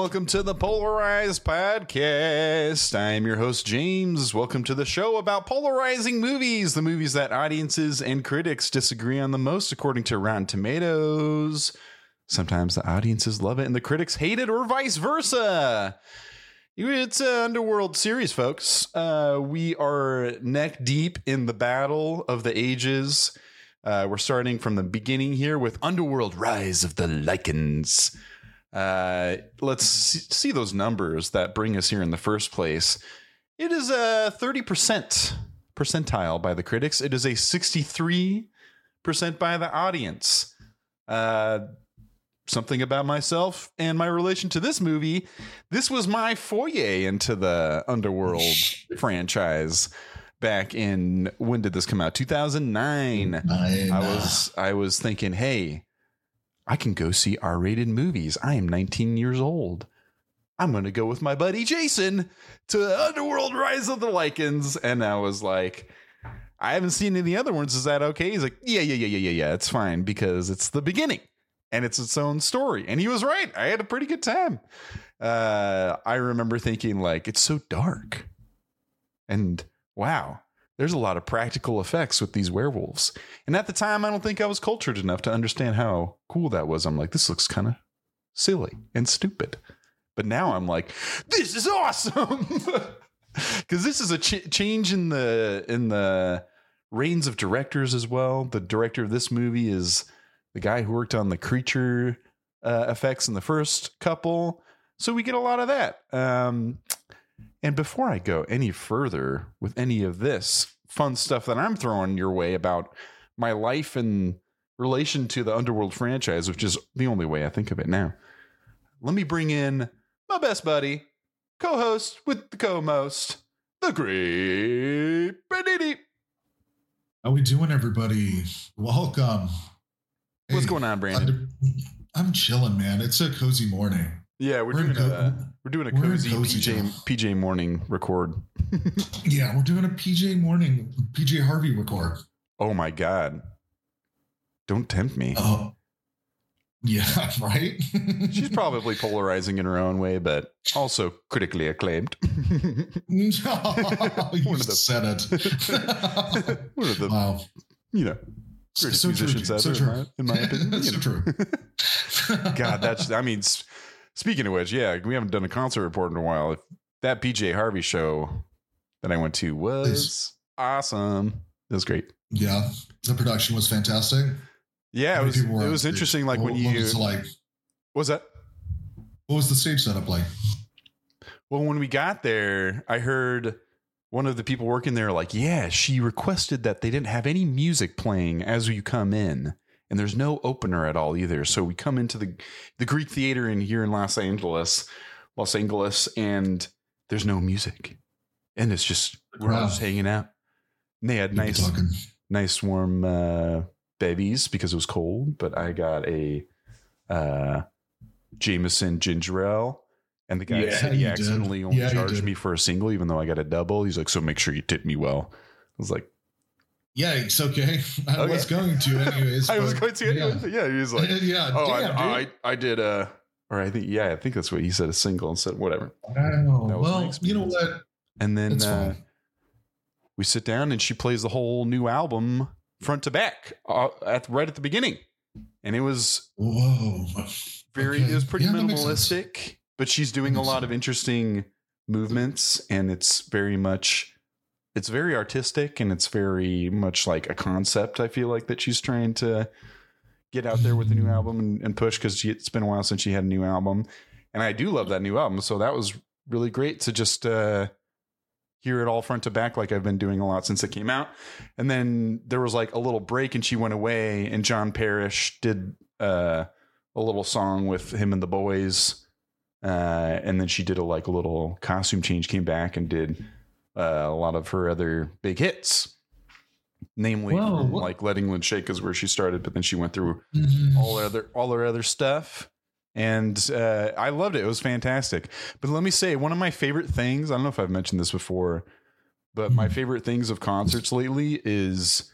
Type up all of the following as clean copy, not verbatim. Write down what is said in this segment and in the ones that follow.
welcome to the Polarized Podcast. I am your host, James. Welcome to the show about polarizing movies, the movies that audiences and critics disagree on the most, according to Rotten Tomatoes. Sometimes the audiences love it and the critics hate it, or vice versa. It's an Underworld series, folks. We are neck deep in the battle of the ages. We're starting from the beginning here with Underworld: Rise of the Lycans. Let's see those numbers that bring us here in the first place. It is a 30% percentile by the critics. It is a 63% by the audience. Something about myself and my relation to this movie. This was my foray into the Underworld franchise back in, when did this come out? 2009. I was thinking, hey, I can go see R-rated movies. I am 19 years old. I'm going to go with my buddy Jason to Underworld: Rise of the Lycans. And I was like, I haven't seen any other ones. Is that okay? He's like, yeah. It's fine because it's the beginning and it's its own story. And he was right. I had a pretty good time. I remember thinking, like, it's so dark. And wow, there's a lot of practical effects with these werewolves. And at the time, I don't think I was cultured enough to understand how cool that was. I'm like, this looks kind of silly and stupid. But now I'm like, this is awesome. Because this is a change in the reigns of directors as well. The director of this movie is the guy who worked on the creature effects in the first couple. So we get a lot of that. And before I go any further with any of this fun stuff that I'm throwing your way about my life in relation to the Underworld franchise, which is the only way I think of it now, let me bring in my best buddy, co-host with the co-most, the great Brandini. How we doing, everybody? Welcome. What's going on, Brandon? I'm chilling, man. It's a cozy morning. Yeah, we're doing a cozy PJ morning record. Yeah, we're doing a PJ Harvey record. Oh my God. Don't tempt me. Oh, yeah, right? She's probably polarizing in her own way, but also critically acclaimed. You said it. One of the, wow. greatest musicians ever, in my opinion. So true. God, speaking of which, yeah, we haven't done a concert report in a while. That PJ Harvey show that I went to was awesome. It was great. Yeah, the production was fantastic. Yeah, it was interesting. Like when you what was that? What was the stage setup like? Well, when we got there, I heard one of the people working there like, yeah, she requested that they didn't have any music playing as you come in. And there's no opener at all either. So we come into the Greek Theater here in Los Angeles, and there's no music. And it's just, we're all just hanging out. And they had nice warm bevies because it was cold. But I got a Jameson ginger ale. And the guy said he accidentally only charged me for a single, even though I got a double. He's like, so make sure you tip me well. I was like, yeah, it's okay. I was going to anyways. I was going to anyways. Yeah, he was like, I did or I think that's what he said, a single, and said whatever. Oh, well, you know what? And then we sit down and she plays the whole new album front to back right at the beginning. And it was it was pretty minimalistic, but she's doing a lot of interesting movements, and it's very artistic, and it's very much like a concept, I feel like, that she's trying to get out there with the new album and push, because it's been a while since she had a new album. And I do love that new album. So that was really great to just hear it all front to back, like I've been doing a lot since it came out. And then there was like a little break and she went away, and John Parrish did a little song with him and the boys. And then she did a little costume change, came back and did a lot of her other big hits, namely like Let England Shake is where she started, but then she went through all her other stuff, and I loved it. It was fantastic. But let me say, one of my favorite things, I don't know if I've mentioned this before, but my favorite things of concerts lately is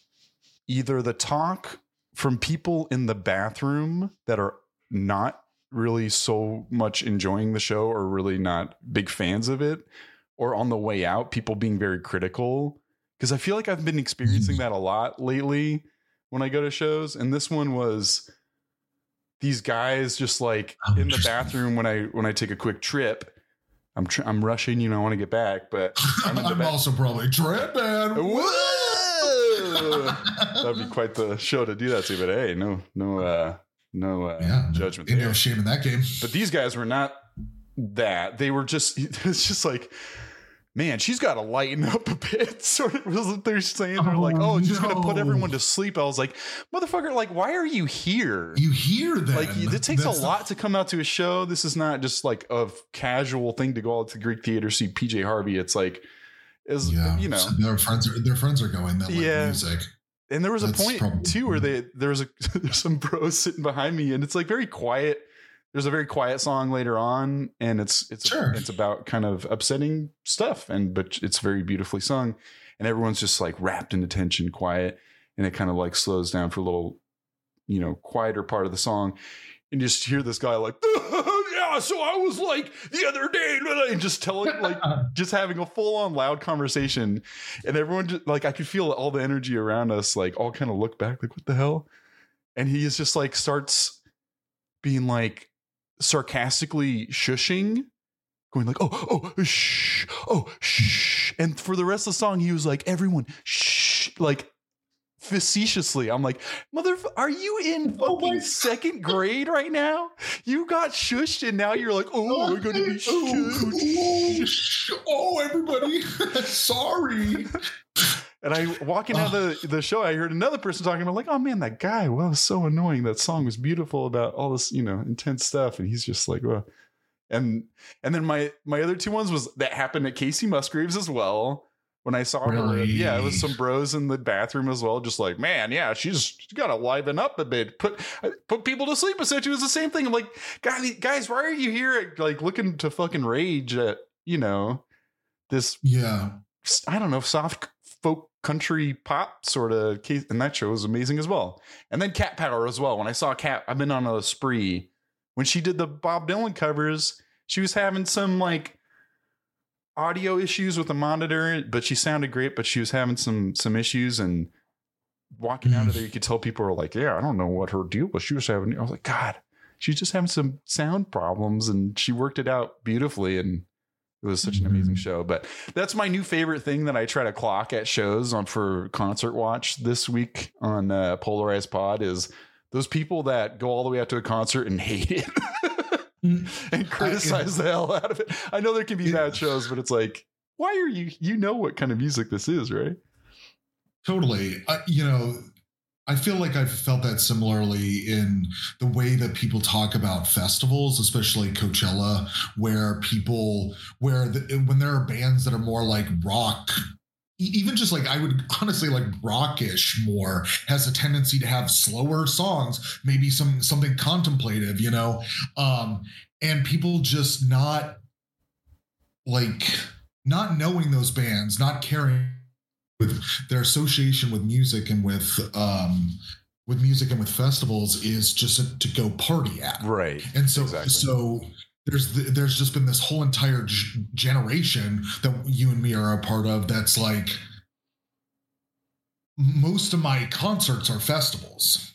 either the talk from people in the bathroom that are not really so much enjoying the show or really not big fans of it, or on the way out, people being very critical. Because I feel like I've been experiencing that a lot lately when I go to shows. And this one was these guys just like in the bathroom when I take a quick trip. I'm rushing, you know, I want to get back, but I'm also probably tripping. Whoa! That'd be quite the show to do that to. But hey, no judgment. Ain't no shame in that game. But these guys were not that. They were just. It's just like, man, she's got to lighten up a bit. Sort of was what they're saying. They're like, oh, she's going to put everyone to sleep. I was like, motherfucker, like, why are you here? You hear that? Like, it takes a lot to come out to a show. This is not just like a casual thing to go out to Greek Theater, see PJ Harvey. It's like, you know, their friends are going that like music. And there was a point too where there's some bros sitting behind me, and it's like very quiet. There's a very quiet song later on, and it's about kind of upsetting stuff, but it's very beautifully sung, and everyone's just like wrapped in attention, quiet, and it kind of like slows down for a little, you know, quieter part of the song, and you just hear this guy like, yeah, so I was like the other day, and just telling like just having a full on loud conversation, and everyone just like I could feel all the energy around us, like all kind of look back, like what the hell, and he is just like starts being like sarcastically shushing, going like, oh shh, and for the rest of the song he was like, everyone shh, like facetiously. I'm like, are you in fucking second grade right now? You got shushed and now you're like, oh, we're gonna be shushed. Oh, everybody, sorry. And I walking out of the show, I heard another person talking about like, oh man, that guy, well, it was so annoying. That song was beautiful about all this, you know, intense stuff. And he's just like, well, and then my other two ones was that happened at Casey Musgraves as well. When I saw her, yeah, it was some bros in the bathroom as well. Just like, man, yeah, she's got to liven up a bit, put people to sleep. Essentially, it was the same thing. I'm like, guys, why are you here? Like looking to fucking rage at, you know, this, I don't know, soft folk country pop sort of case. And that show was amazing as well. And then Cat Power as well. When I saw Cat, I've been on a spree. When she did the Bob Dylan covers, she was having some like audio issues with the monitor, but she sounded great, but she was having some issues, and walking out of there, you could tell people were like, yeah, I don't know what her deal was. She was having, I was like, God, she's just having some sound problems, and she worked it out beautifully. And it was such an amazing show. But that's my new favorite thing that I try to clock at shows for concert watch this week on Polarized Pod is those people that go all the way out to a concert and hate it. And criticize the hell out of it. I know there can be bad shows, but it's like, why are you know what kind of music this is, right? Totally. You know, I feel like I've felt that similarly in the way that people talk about festivals, especially Coachella, where when there are bands that are more like rock, even just like I would honestly like rockish more, has a tendency to have slower songs, maybe something contemplative, you know, and people just not knowing those bands, not caring with their association with music and with festivals is just to go party at, right? And so there's just been this whole entire generation that you and me are a part of that's like, most of my concerts are festivals,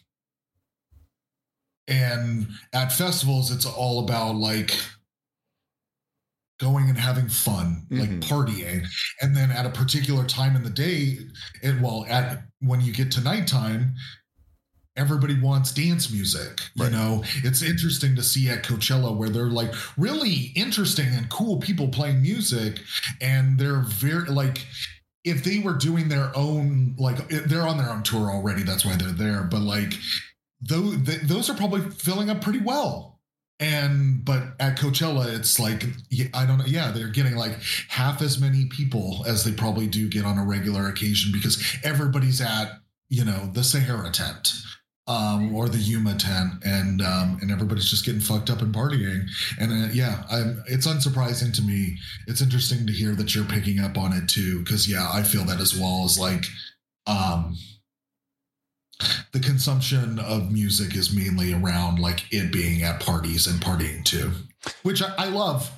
and at festivals it's all about like going and having fun, like partying. And then at a particular time in the day, when you get to nighttime, everybody wants dance music. Right. You know, it's interesting to see at Coachella where they're like really interesting and cool people playing music, and they're very like, if they were doing their own, like they're on their own tour already, that's why they're there. But like those are probably filling up pretty well. But at Coachella, it's like, I don't know. Yeah, they're getting like half as many people as they probably do get on a regular occasion, because everybody's at, you know, the Sahara tent or the Yuma tent, and everybody's just getting fucked up and partying. And it's unsurprising to me. It's interesting to hear that you're picking up on it too, because I feel that as well. As like, the consumption of music is mainly around like it being at parties and partying too, which I love.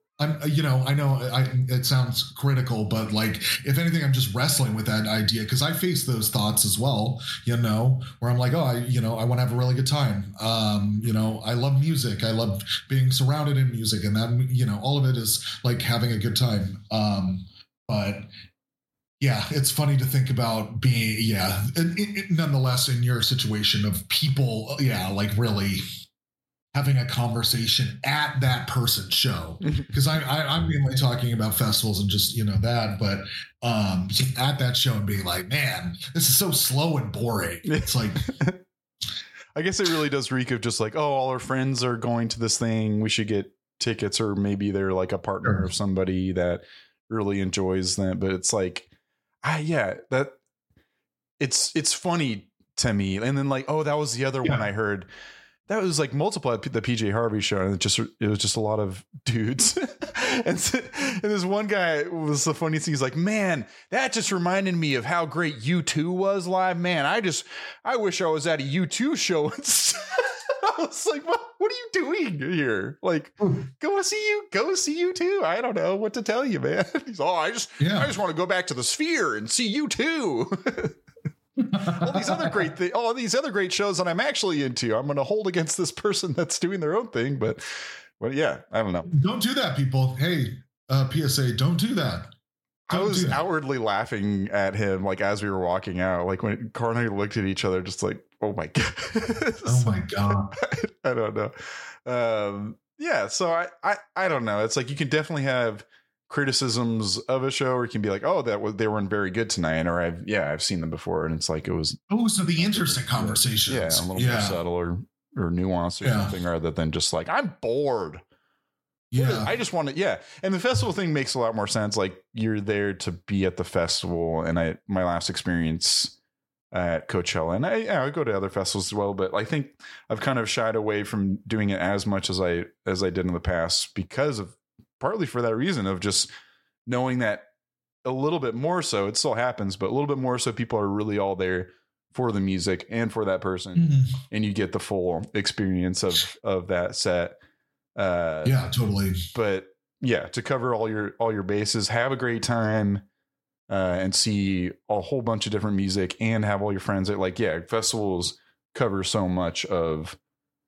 I know it sounds critical, but like, if anything, I'm just wrestling with that idea because I face those thoughts as well, where I'm like, oh, I want to have a really good time. I love music. I love being surrounded in music, and that, all of it is like having a good time. But yeah, it's funny to think about being, nonetheless, in your situation of people, like really having a conversation at that person's show, because I'm mainly talking about festivals and just that, but at that show and being like, man, this is so slow and boring. It's like, I guess it really does reek of just like, oh, all our friends are going to this thing, we should get tickets, or maybe they're like a partner of somebody that really enjoys that. But it's like, that it's funny to me. And then like, oh, that was the other one I heard. That was like multiple at the PJ Harvey show, and it was just a lot of dudes. and this one guy was the funniest thing. He's like, man, that just reminded me of how great U2 was live. Man, I wish I was at a U2 show. I was like, what are you doing here? Like, go see U2. I don't know what to tell you, man. He's I just want to go back to the Sphere and see U2. all these other great shows that I'm actually into, I'm going to hold against this person that's doing their own thing. But yeah, I don't know. Don't do that, people. Hey, PSA, don't do that. I was outwardly laughing at him, like, as we were walking out, like when Carl and I looked at each other, just like, oh my God. Oh my God. I don't know. So I don't know. It's like, you can definitely have criticisms of a show, or you can be like, oh, they weren't very good tonight, or I've seen them before, and it's like, it was so the interesting conversations, a little more subtle or nuanced or something, rather than just like, I'm bored. I just want to and the festival thing makes a lot more sense. Like, you're there to be at the festival, and my last experience at Coachella, and I go to other festivals as well, but I think I've kind of shied away from doing it as much as I did in the past, because of partly for that reason of just knowing that a little bit more so, it still happens, but a little bit more so people are really all there for the music and for that person, and you get the full experience of that set. Totally. But to cover all your bases, have a great time, and see a whole bunch of different music, and have all your friends festivals cover so much of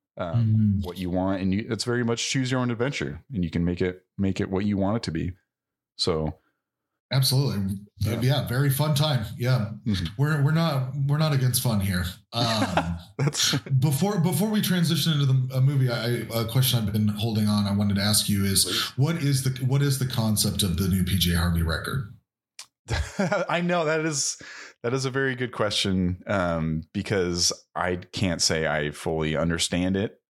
what you want, and it's very much choose your own adventure, and you can make it what you want it to be. So absolutely. Very fun time. We're not against fun here. That's before we transition into the movie, a question I've been holding on, I wanted to ask you is, what is the concept of the new PJ Harvey record? I know that is a very good question, because I can't say I fully understand it.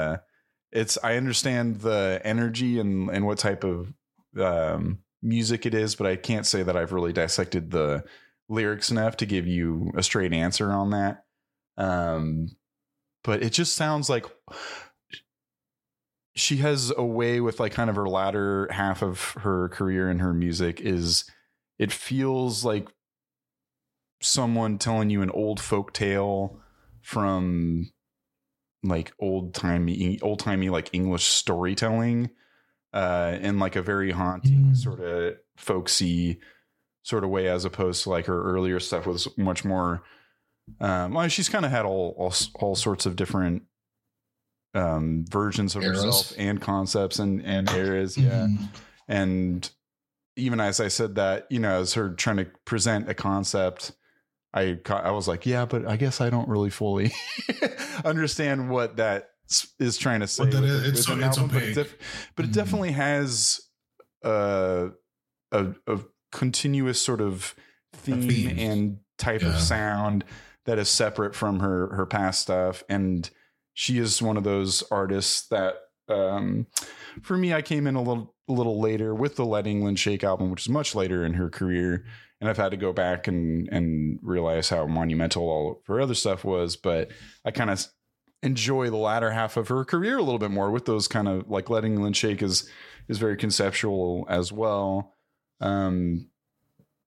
I understand the energy and what type of music it is, but I can't say that I've really dissected the lyrics enough to give you a straight answer on that. But it just sounds like she has a way with like kind of her latter half of her career and her music it feels like someone telling you an old folk tale from like old timey like English storytelling, in like a very haunting sort of folksy sort of way, as opposed to like her earlier stuff was much more she's kind of had all sorts of different versions of herself and concepts and eras. And even as I said that, as her trying to present a concept, I was like, but I guess I don't really fully understand what that is trying to say. It's opaque. But it definitely has a continuous sort of theme and type of sound that is separate from her past stuff. And she is one of those artists that, for me, I came in a little later with the Let England Shake album, which is much later in her career, and I've had to go back and realize how monumental all of her other stuff was. But I kind of enjoy the latter half of her career a little bit more with those kind of like Let England Shake is very conceptual as well. But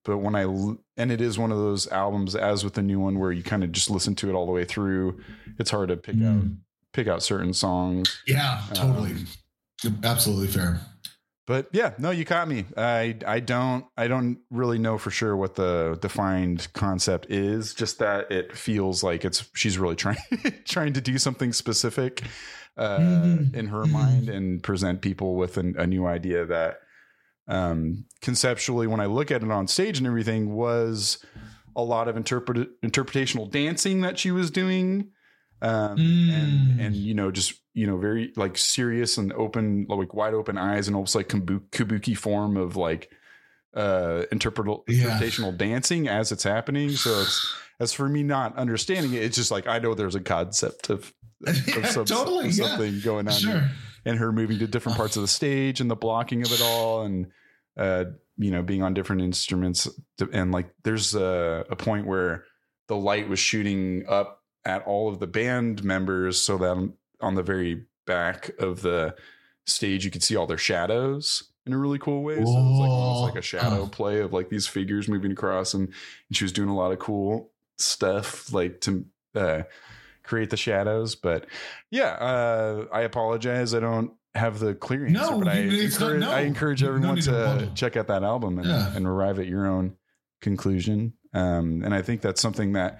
but and it is one of those albums, as with the new one, where you kind of just listen to it all the way through. It's hard to pick out certain songs. Yeah, totally. Absolutely fair. But yeah, no, you caught me. I don't really know for sure what the defined concept is. Just that it feels like she's really trying to do something specific in her mind and present people with a new idea that conceptually, when I look at it on stage and everything, was a lot of interpretational dancing that she was doing. And just very like serious and open, like wide open eyes, and almost like kabuki form of like interpretational dancing as it's happening. So it's, as for me not understanding it, it's just like I know there's a concept of something going on, and her moving to different parts of the stage and the blocking of it all, and being on different instruments, and like there's a point where the light was shooting up at all of the band members, so that on the very back of the stage you could see all their shadows in a really cool way. So it was like almost like a shadow play of like these figures moving across, and she was doing a lot of cool stuff like to create the shadows. But yeah, I apologize, I don't have the clear answer, but I encourage everyone to check out that album and arrive at your own conclusion. And I think that's something that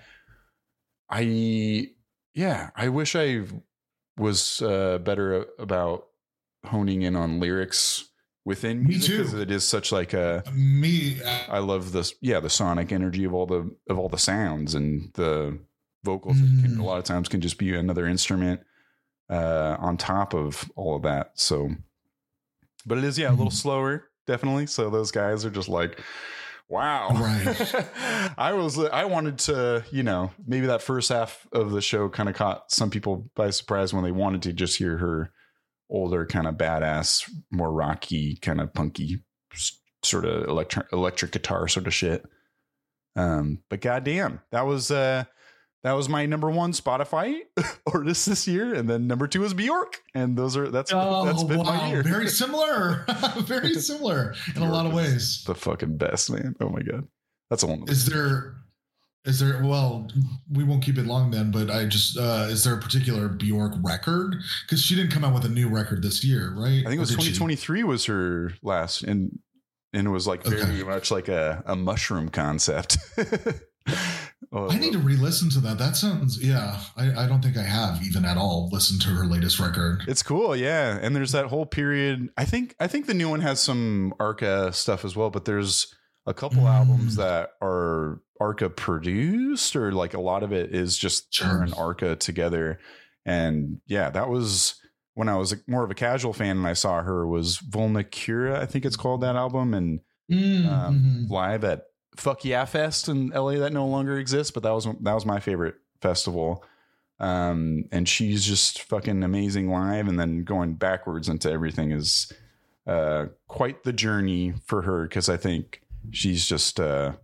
I wish I was better about honing in on lyrics within music, because it is such like I love this. Yeah. The sonic energy of all the sounds, and the vocals a lot of times can just be another instrument on top of all of that. So, but it is, a little slower, definitely. So those guys are just like, wow. Right. I wanted to, maybe that first half of the show kind of caught some people by surprise when they wanted to just hear her older, kind of badass, more rocky, kind of punky sort of electric guitar sort of shit. But goddamn, that was my number one Spotify artist this year, and then number two is Bjork, and that's been my year. Very similar, very similar in a lot of ways. The fucking best, man. Oh my god, that's a one. Is there? Well, we won't keep it long then, but I just is there a particular Bjork record? Because she didn't come out with a new record this year, right? I think it was 2023 was her last, and it was like very much like a mushroom concept. I need to re-listen to that. That sounds, I don't think I have even at all listened to her latest record. It's cool, yeah. And there's that whole period. I think the new one has some Arca stuff as well, but there's a couple albums that are Arca produced, or like a lot of it is just her and Arca together. And yeah, that was when I was more of a casual fan, and I saw her was Vulnicura, I think it's called, that album, and live at Fuck Yeah Fest in LA that no longer exists, but that was my favorite festival. And she's just fucking amazing live, and then going backwards into everything is quite the journey for her, because I think she's just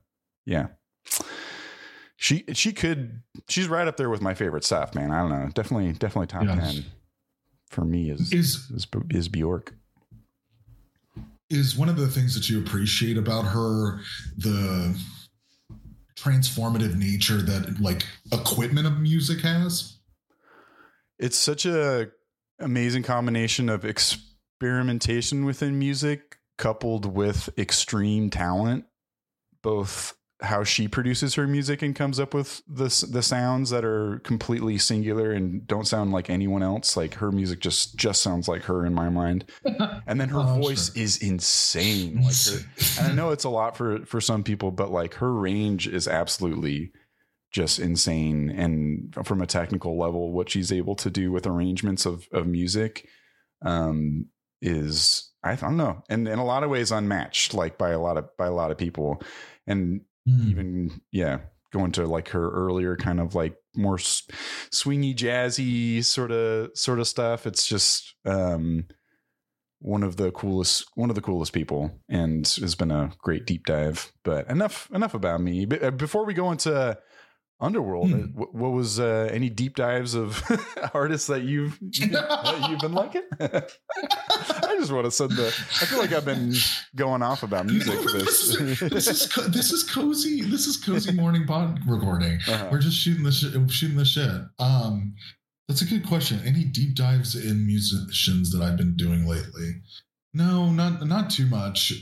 she's right up there with my favorite stuff, man. I don't know, definitely top 10 for me is Bjork. Is one of the things that you appreciate about her the transformative nature that like equipment of music has? It's such a amazing combination of experimentation within music coupled with extreme talent, both how she produces her music and comes up with the sounds that are completely singular and don't sound like anyone else. Like her music just sounds like her in my mind. And then her voice is insane. Like and I know it's a lot for some people, but like her range is absolutely just insane. And from a technical level, what she's able to do with arrangements of music is, I don't know, and in a lot of ways unmatched, like by a lot of people. And even going to like her earlier kind of like more swingy, jazzy sort of stuff. It's just one of the coolest people, and has been a great deep dive. But enough about me. Before we go into Underworld. What was any deep dives of artists that you've been liking? I just want to send I feel like I've been going off about music for this. This is cozy morning pod recording. Uh-huh. We're just shooting the shit. That's a good question. Any deep dives in musicians that I've been doing lately? No, not too much.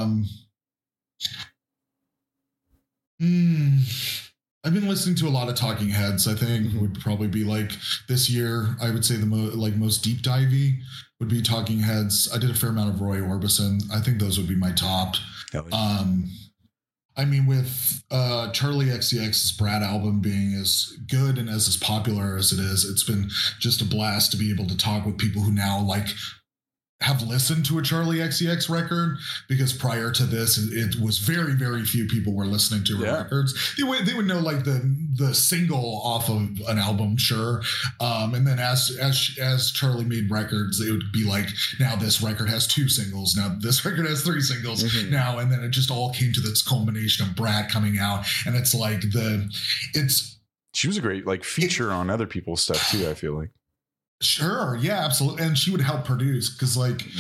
I've been listening to a lot of Talking Heads. I think would probably be like this year. I would say the most deep divey would be Talking Heads. I did a fair amount of Roy Orbison. I think those would be my top. Yeah. I mean, with Charlie XCX's Brat album being as good and as popular as it is, it's been just a blast to be able to talk with people who now have listened to a Charlie XCX record, because prior to this, it was very, very few people were listening to her records. They would know like the single off of an album, sure. And then as Charlie made records, it would be like, now this record has 2 singles. Now this record has 3 singles now. And then it just all came to this culmination of Brat coming out. And it's like she was a great feature on other people's stuff too, I feel like. Sure. Yeah, absolutely. And she would help produce because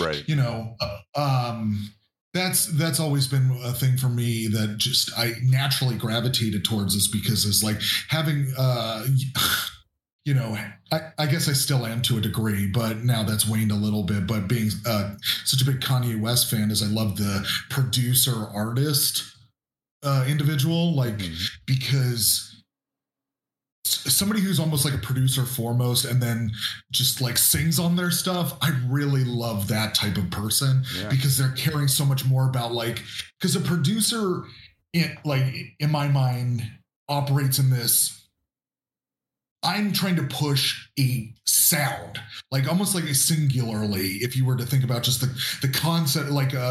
that's always been a thing for me that just I naturally gravitated towards, is because it's like having, I guess I still am to a degree, but now that's waned a little bit. But being such a big Kanye West fan, is I love the producer artist individual, because somebody who's almost like a producer foremost and then just sings on their stuff. I really love that type of person because they're caring so much more about because a producer in my mind operates in this, I'm trying to push a sound, almost like a singularly, if you were to think about just the concept,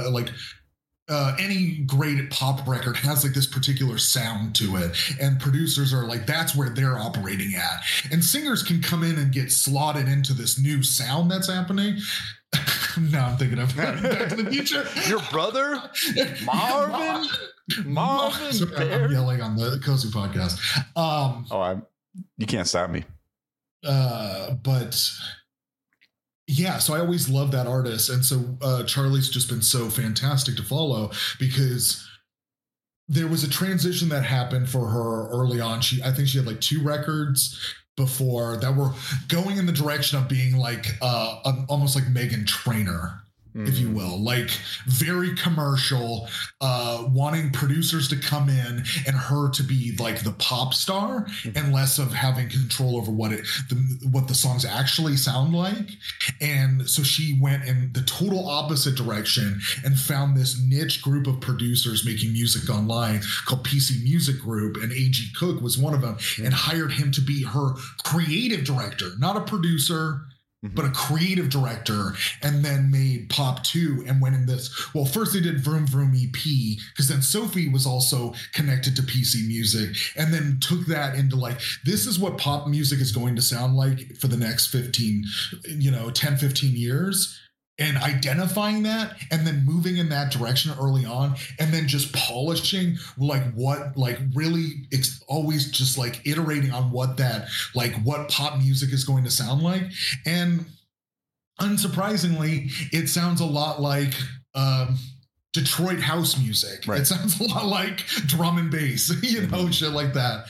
any great pop record has this particular sound to it, and producers are that's where they're operating at, and singers can come in and get slotted into this new sound that's happening. Now I'm thinking of Back to the Future. Your brother, Marvin Sorry, I'm yelling on the Cozy podcast. You can't stop me. But yeah, so I always love that artist. And so Charlie's just been so fantastic to follow, because there was a transition that happened for her early on. I think she had 2 records before that were going in the direction of being almost like Meghan Trainor, if you will, very commercial, wanting producers to come in and her to be the pop star and less of having control over what the songs actually sound like. And so she went in the total opposite direction and found this niche group of producers making music online called PC Music Group, and A.G. Cook was one of them, and hired him to be her creative director, not a producer, but a creative director, and then made Pop 2 and went in this. Well, first they did Vroom Vroom EP, because then Sophie was also connected to PC Music, and then took that into this is what pop music is going to sound like for the next 10, 15 years. And identifying that, and then moving in that direction early on, and then just polishing always just iterating on what that what pop music is going to sound like. And unsurprisingly, it sounds a lot like Detroit house music. Right. It sounds a lot like drum and bass, shit like that.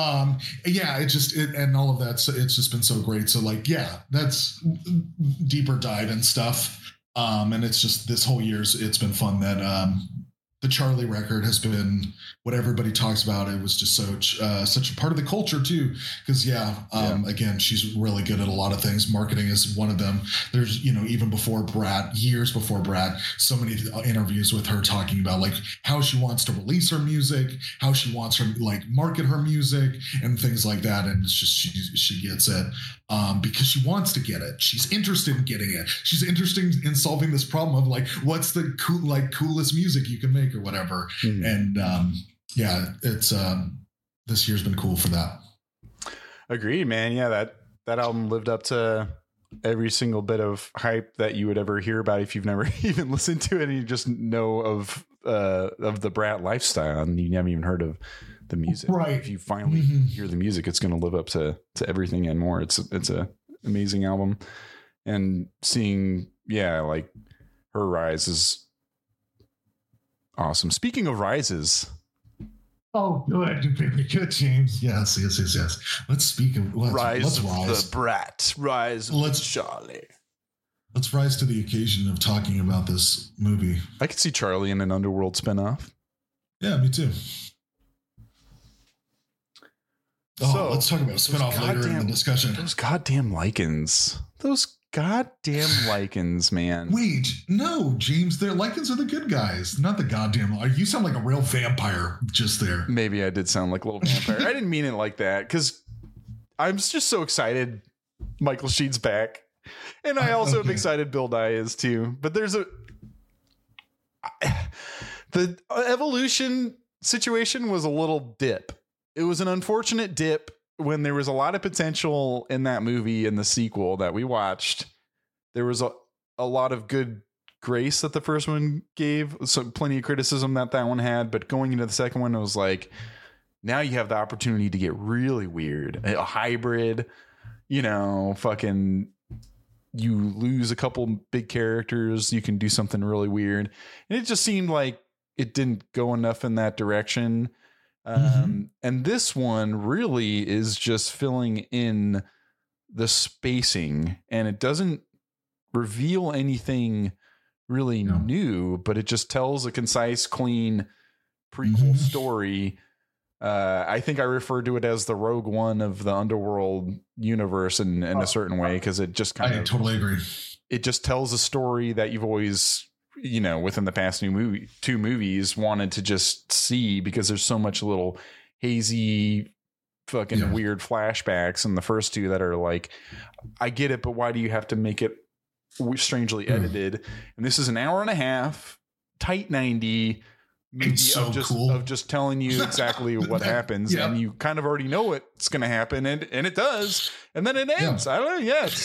And all of that. So it's just been so great. So that's deeper dive and stuff. And it's just this whole year's, it's been fun that the Charlie record has been what everybody talks about. It was just such a part of the culture too. Because again, she's really good at a lot of things. Marketing is one of them. There's, even before Brat, years before Brat, so many interviews with her talking about how she wants to release her music, how she wants to market her music and things like that. And it's just, she gets it because she wants to get it. She's interested in getting it. She's interested in solving this problem of what's the coolest music you can make or whatever. And it's this year's been cool for that. Agreed, man. Yeah, that album lived up to every single bit of hype that you would ever hear about if you've never even listened to it and you just know of the Brat lifestyle and you haven't even heard of the music. Right. If you finally hear the music, it's going to live up to everything and more. It's a amazing album, and seeing like her rise is awesome. Speaking of rises. Oh, good, very good, James. Yes. Let's speak of rise. The brat. Rise. Charlie. Let's rise to the occasion of talking about this movie. I could see Charlie in an Underworld spinoff. Yeah, me too. So let's talk about spinoff later in the discussion. Those goddamn lichens. Man. Wait, no, James, their lichens are the good guys, not the goddamn. You sound like a real vampire just there. Maybe I did sound like a little vampire. I didn't mean it like that, because I'm just so excited Michael Sheen's back. And I also am excited Bill Nye is too. But there's the evolution situation was a little dip. It was an unfortunate dip when there was a lot of potential in that movie in the sequel that we watched. There was a lot of good grace that the first one gave, plenty of criticism that one had, but going into the second one, it was like, now you have the opportunity to get really weird, a hybrid, fucking, you lose a couple big characters, you can do something really weird. And it just seemed like it didn't go enough in that direction. And this one really is just filling in the spacing, and it doesn't reveal anything really new, but it just tells a concise, clean prequel story. I think I referred to it as the Rogue One of the Underworld universe in a certain way, because it just I totally agree. It just tells a story that you've always, within the past two movies wanted to just see, because there's so much little hazy fucking weird flashbacks in the first two that are like, I get it, but why do you have to make it strangely edited? And this is an hour and a half, tight 90 movie of just telling you exactly what happens, and you kind of already know what's going to happen, and it does, and then it ends. I don't know. Yes.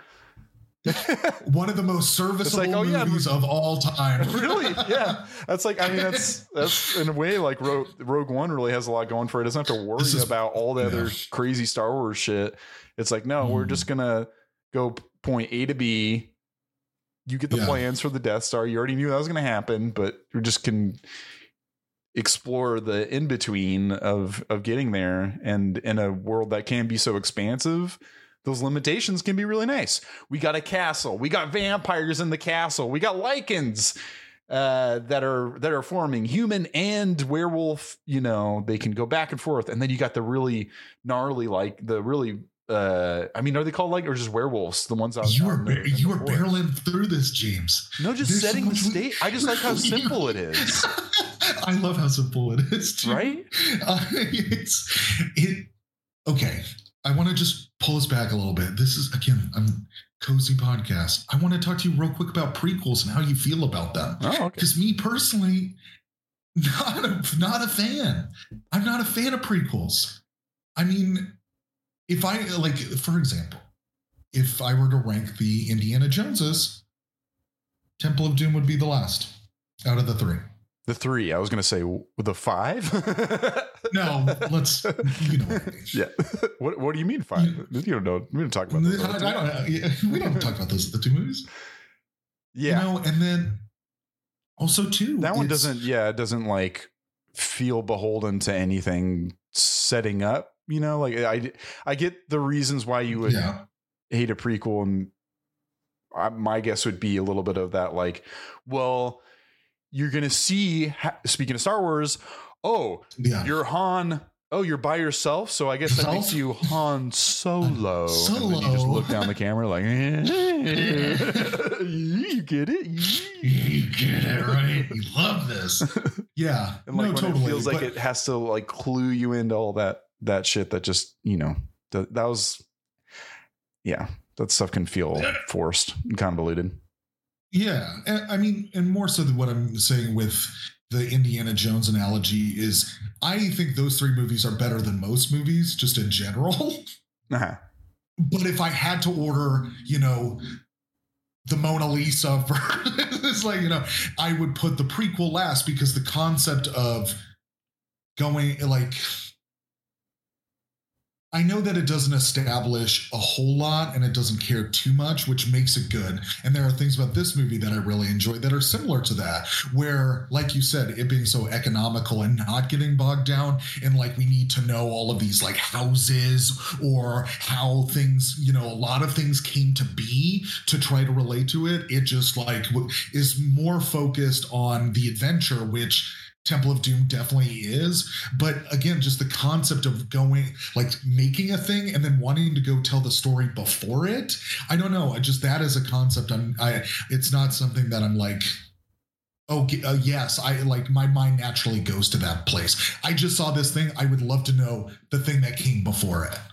One of the most serviceable movies of all time. Really? Yeah. That's like, I mean, that's in a way like Rogue One really has a lot going for it. It doesn't have to worry about all the other crazy Star Wars shit. It's like, no, we're just going to go point A to B. You get the plans for the Death Star. You already knew that was going to happen, but we just can explore the in-between of getting there. And in a world that can be so expansive, those limitations can be really nice. We got a castle. We got vampires in the castle. We got lichens that are forming, human and werewolf. They can go back and forth. And then you got the really gnarly, are they called or just werewolves? The ones out. You are barreling through this, James. No, just setting the stage. I just like how simple it is. I love how simple it is, too. Right? Okay. I want to just pull us back a little bit. This is, again, Cozy Podcast. I want to talk to you real quick about prequels and how you feel about them. Oh, okay. Because me personally, not a fan. I'm not a fan of prequels. I mean, for example, if I were to rank the Indiana Joneses, Temple of Doom would be the last out of the three. The three. I was going to say the 5. No, let's. Yeah. What do you mean 5? You don't know. We don't talk about those. We don't talk about those. The two movies. Yeah. And then also too. That one doesn't. Yeah, it doesn't feel beholden to anything setting up. I get the reasons why you would hate a prequel, and my guess would be a little bit of that. You're going to see, speaking of Star Wars, you're Han. Oh, you're by yourself. So I guess that makes you Han Solo. And then you just look down the camera like, you get it? You get it, right? You love this. Yeah. And totally. It feels like it has to clue you into all that shit that just, that was, that stuff can feel forced and convoluted. Yeah. And more so than what I'm saying with the Indiana Jones analogy is I think those three movies are better than most movies just in general. Uh-huh. But if I had to order, the Mona Lisa, it's I would put the prequel last, because the concept of going like, I know that it doesn't establish a whole lot and it doesn't care too much, which makes it good. And there are things about this movie that I really enjoy that are similar to that, where, like you said, it being so economical and not getting bogged down in like, we need to know all of these like houses or how things, you know, a lot of things came to be to try to relate to it. It just like is more focused on the adventure, which Temple of Doom definitely is. But again, just the concept of going, like making a thing and then wanting to go tell the story before it. I don't know. I just, that is a concept. It's not something that I'm like, oh, yes, I like, my mind naturally goes to that place. I just saw this thing. I would love to know the thing that came before it.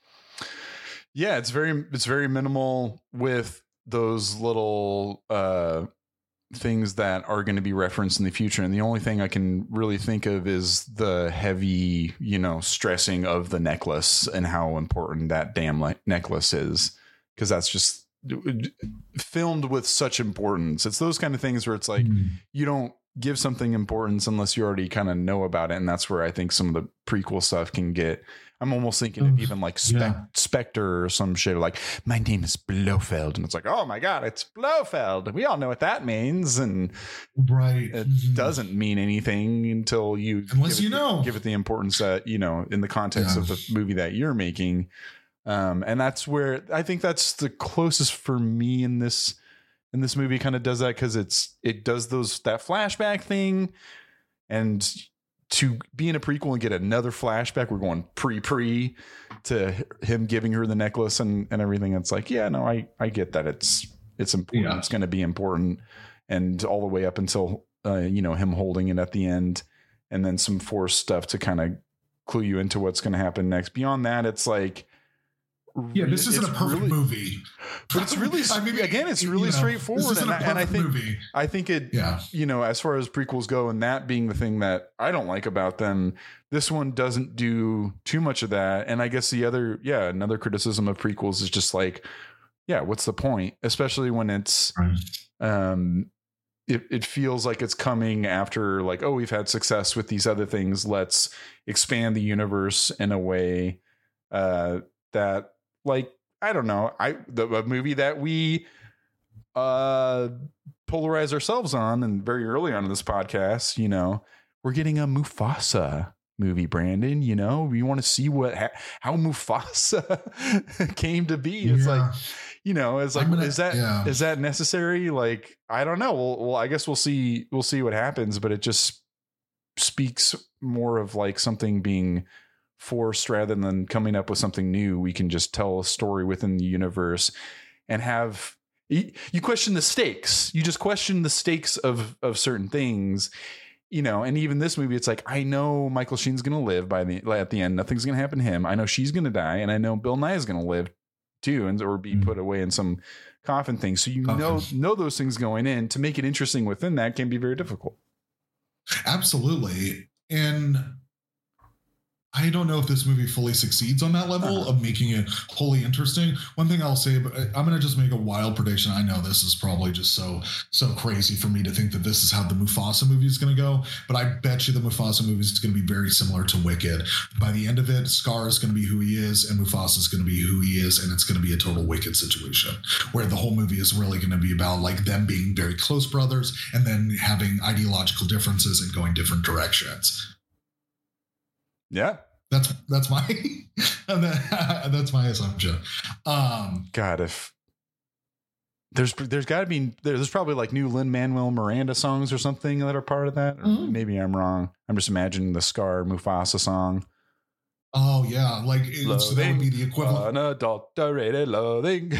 Yeah, it's very minimal with those little things that are going to be referenced in the future. And the only thing I can really think of is the heavy, you know, stressing of the necklace and how important that damn necklace is. Cause that's just filmed with such importance. It's those kind of things where it's like, you don't give something importance unless you already kind of know about it. And that's where I think some of the prequel stuff can get. I'm almost thinking of even like Spectre or some shit, like, my name is Blofeld. And it's like, oh my God, it's Blofeld. We all know what that means. And it doesn't mean anything until you, give it the importance that, you know, in the context of the movie that you're making. And that's where I think that's the closest for me in this movie kind of does that. Cause it does that flashback thing, and to be in a prequel and get another flashback, we're going pre to him giving her the necklace and everything. It's like, yeah, no, I get that. It's important. Yeah. It's going to be important. And all the way up until, you know, him holding it at the end, and then some Force stuff to kind of clue you into what's going to happen next. Beyond that, it's like, yeah, this isn't a perfect movie, but it's really, I mean, again, it's really straightforward. And I think it, you know, as far as prequels go, and that being the thing that I don't like about them, this one doesn't do too much of that. And I guess the other, another criticism of prequels is just like, what's the point? Especially when it's, it feels like it's coming after like, oh, we've had success with these other things. Let's expand the universe in a way, that, like, I don't know, a movie that we polarize ourselves on, and very early on in this podcast, you know, we're getting a Mufasa movie, Brandon. You know, we want to see how Mufasa came to be. It's like, you know, it's like, is that necessary? Like, I don't know. Well, I guess we'll see what happens, but it just speaks more of like something being forced rather than coming up with something new. We can just tell a story within the universe and have you question the stakes. You just question the stakes of certain things, you know. And even this movie, it's like, I know Michael Sheen's going to live at the end. Nothing's going to happen to him. I know she's going to die, and I know Bill Nye is going to live too, or be put away in some coffin thing. So you know those things going in. To make it interesting within that can be very difficult. Absolutely. And I don't know if this movie fully succeeds on that level of making it wholly interesting. One thing I'll say, but I'm going to just make a wild prediction. I know this is probably just so crazy for me to think that this is how the Mufasa movie is going to go, but I bet you the Mufasa movie is going to be very similar to Wicked. By the end of it, Scar is going to be who he is, and Mufasa is going to be who he is, and it's going to be a total Wicked situation where the whole movie is really going to be about like them being very close brothers and then having ideological differences and going different directions. Yeah, that's my that's my assumption. God, if there's got to be, there's probably like new Lin-Manuel Miranda songs or something that are part of that. Or maybe I'm wrong. I'm just imagining the Scar Mufasa song. Oh yeah, like so that would be the equivalent. Unadulterated loathing.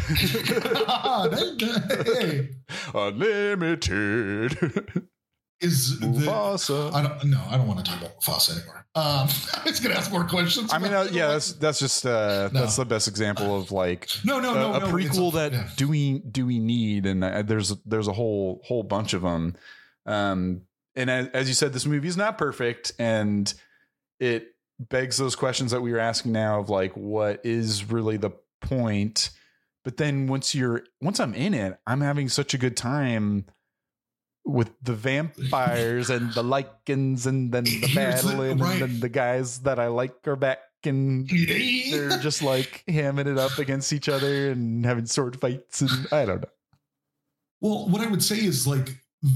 Unlimited. Is Mufasa? I don't want to talk about Mufasa anymore. I was going to ask more questions. I mean, that's just that's the best example of like no, a prequel that do we need? And there's a whole bunch of them. And as you said, this movie is not perfect, and it begs those questions that we were asking now of like, what is really the point? But then once I'm in it, I'm having such a good time with the vampires and the Lycans, and then the Madeline, and then the guys that I like are back, and they're just like hamming it up against each other and having sword fights, and I don't know. Well, what I would say is like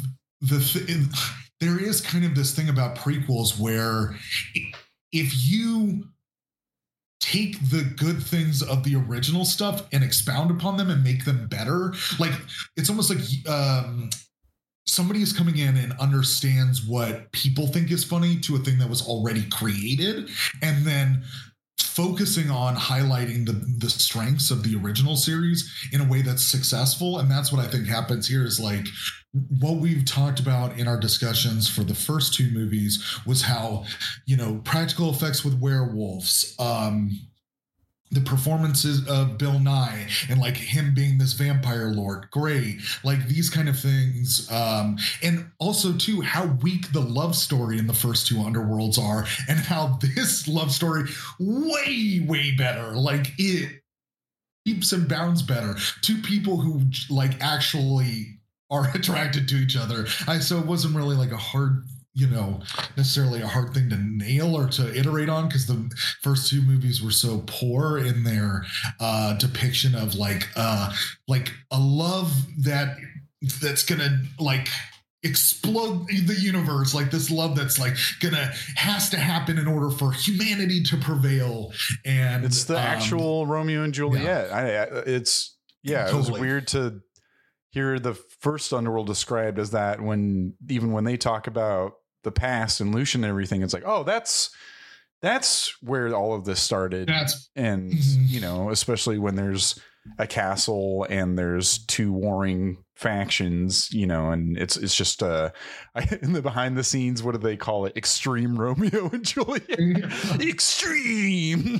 there is kind of this thing about prequels where if you take the good things of the original stuff and expound upon them and make them better, like it's almost like somebody is coming in and understands what people think is funny to a thing that was already created, and then focusing on highlighting the strengths of the original series in a way that's successful. And that's what I think happens here is like what we've talked about in our discussions for the first two movies was how, you know, practical effects with werewolves, the performances of Bill Nye and like him being this vampire lord, great. Like these kind of things. And also too, how weak the love story in the first two Underworlds are, and how this love story way, way better. Like it leaps and bounds better. Two people who like actually are attracted to each other. So it wasn't really like a hard, you know, necessarily a hard thing to nail or to iterate on, because the first two movies were so poor in their depiction of like a love that's gonna like explode the universe, like this love that's like has to happen in order for humanity to prevail. And it's the actual Romeo and Juliet. Yeah. It was weird to hear the first Underworld described as that, when they talk about the past and Lucian and everything, it's like, oh, that's where all of this started. And you know, especially when there's a castle and there's two warring factions, you know, and it's just in the behind the scenes, what do they call it? Extreme Romeo and Juliet. Extreme.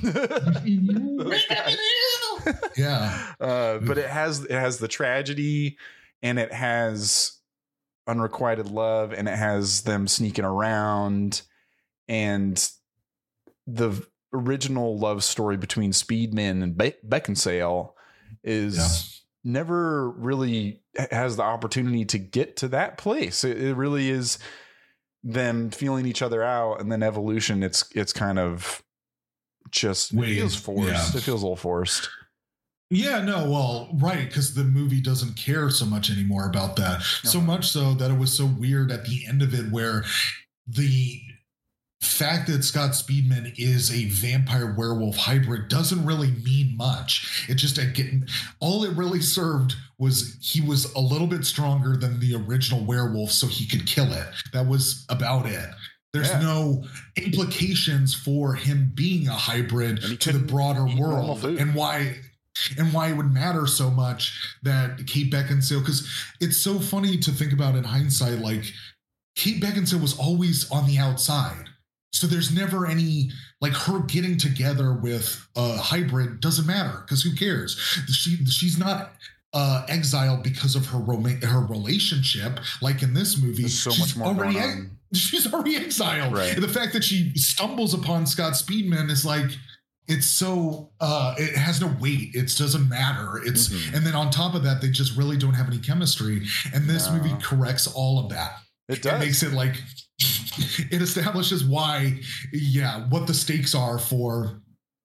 Yeah. But it has the tragedy, and it has unrequited love, and it has them sneaking around, and the original love story between Speedman and Beckinsale is never really has the opportunity to get to that place. It really is them feeling each other out, and then Evolution, it's kind of just it feels forced. Yeah. It feels a little forced. Yeah, no, well, right, because the movie doesn't care so much anymore about that. No. So much so that it was so weird at the end of it, where the fact that Scott Speedman is a vampire werewolf hybrid doesn't really mean much. It just all it really served was he was a little bit stronger than the original werewolf, so he could kill it. That was about it. There's no implications for him being a hybrid to the broader world, and why it would matter so much that Kate Beckinsale, because it's so funny to think about in hindsight, like Kate Beckinsale was always on the outside. So there's never any, like, her getting together with a hybrid doesn't matter, because who cares? She's not exiled because of her relationship, like in this movie. There's so much more going on. She's already exiled. Right. And the fact that she stumbles upon Scott Speedman is like, it's so it has no weight. It doesn't matter. It's and then on top of that, they just really don't have any chemistry. And this movie corrects all of that. It does. It makes it like it establishes what the stakes are for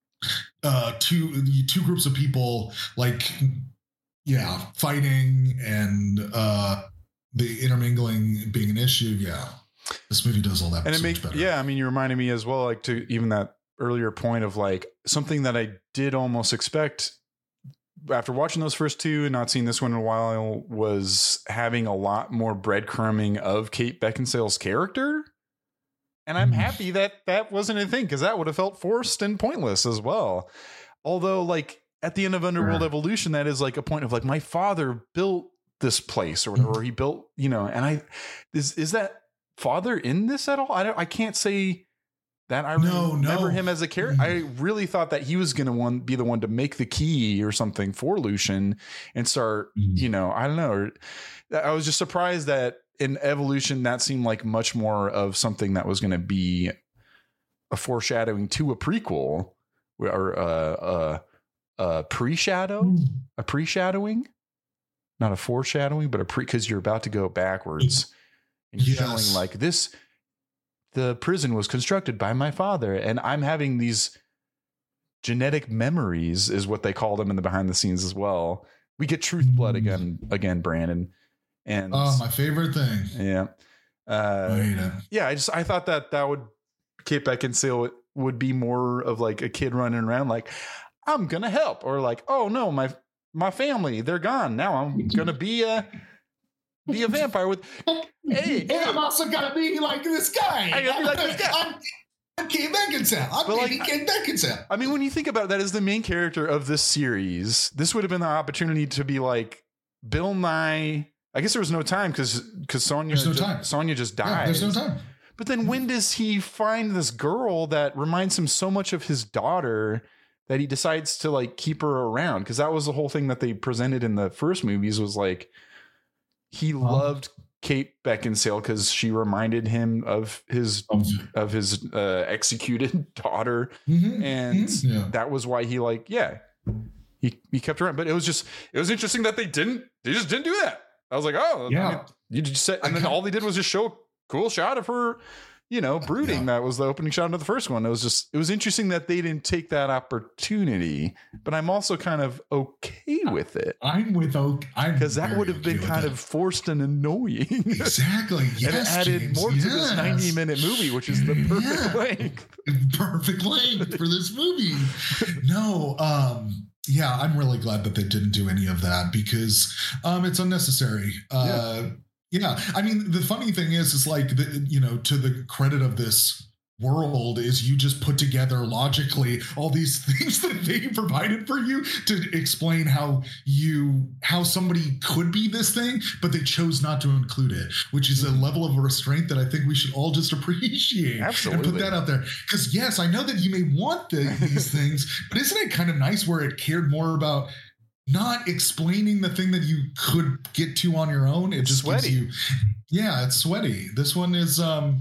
two groups of people, like fighting and the intermingling being an issue. Yeah, this movie does all that. And it makes better. Yeah, I mean, you reminded me as well, like, to even that earlier point of like something that I did almost expect after watching those first two and not seeing this one in a while, was having a lot more breadcrumbing of Kate Beckinsale's character. And I'm happy that wasn't a thing, because that would have felt forced and pointless as well. Although, like, at the end of Underworld Evolution, that is like a point of like, my father built this place or whatever, or he built, you know, and is that father in this at all? I can't say that. I remember him as a character. I really thought that he was going to be the one to make the key or something for Lucian and start, you know, I don't know. I was just surprised that in Evolution, that seemed like much more of something that was going to be a foreshadowing to a prequel, or a pre-shadowing. not a foreshadowing, but because you're about to go backwards and you're showing like this, the prison was constructed by my father, and I'm having these genetic memories is what they call them in the behind the scenes as well. We get truth blood again, Brandon. And my favorite thing. Yeah. I thought that would Kate Beckinsale would be more of like a kid running around like, I'm gonna help, or like, oh no, my family, they're gone. Now I'm gonna be a vampire with hey, I'm also gonna be like this guy. I'm Kate Beckinsale. Kate Beckinsale. I mean, when you think about that as the main character of this series, this would have been the opportunity to be like Bill Nye. I guess there was no time because Sonia just died. There's no time. But then when does he find this girl that reminds him so much of his daughter that he decides to like keep her around? Because that was the whole thing that they presented in the first movies was like he loved Kate Beckinsale because she reminded him of his executed daughter, and that was why he he kept her around. But it was interesting that they just didn't do that. I was like, oh yeah, I mean, you just said, and then all they did was just show a cool shot of her, brooding. Yeah. That was the opening shot of the first one. It was interesting that they didn't take that opportunity, but I'm also kind of okay with it. Because that would have been kind of forced and annoying. Exactly. Yes, and it added more to this 90-minute movie, which is the perfect length. Perfect length for this movie. No, yeah, I'm really glad that they didn't do any of that because it's unnecessary. Yeah, I mean, the funny thing is like, to the credit of this world is you just put together logically all these things that they provided for you to explain how somebody could be this thing, but they chose not to include it, which is a level of restraint that I think we should all just appreciate. Absolutely. And put that out there. Because yes, I know that you may want these things, but isn't it kind of nice where it cared more about not explaining the thing that you could get to on your own? It just sweaty. Gives you, it's sweaty. This one is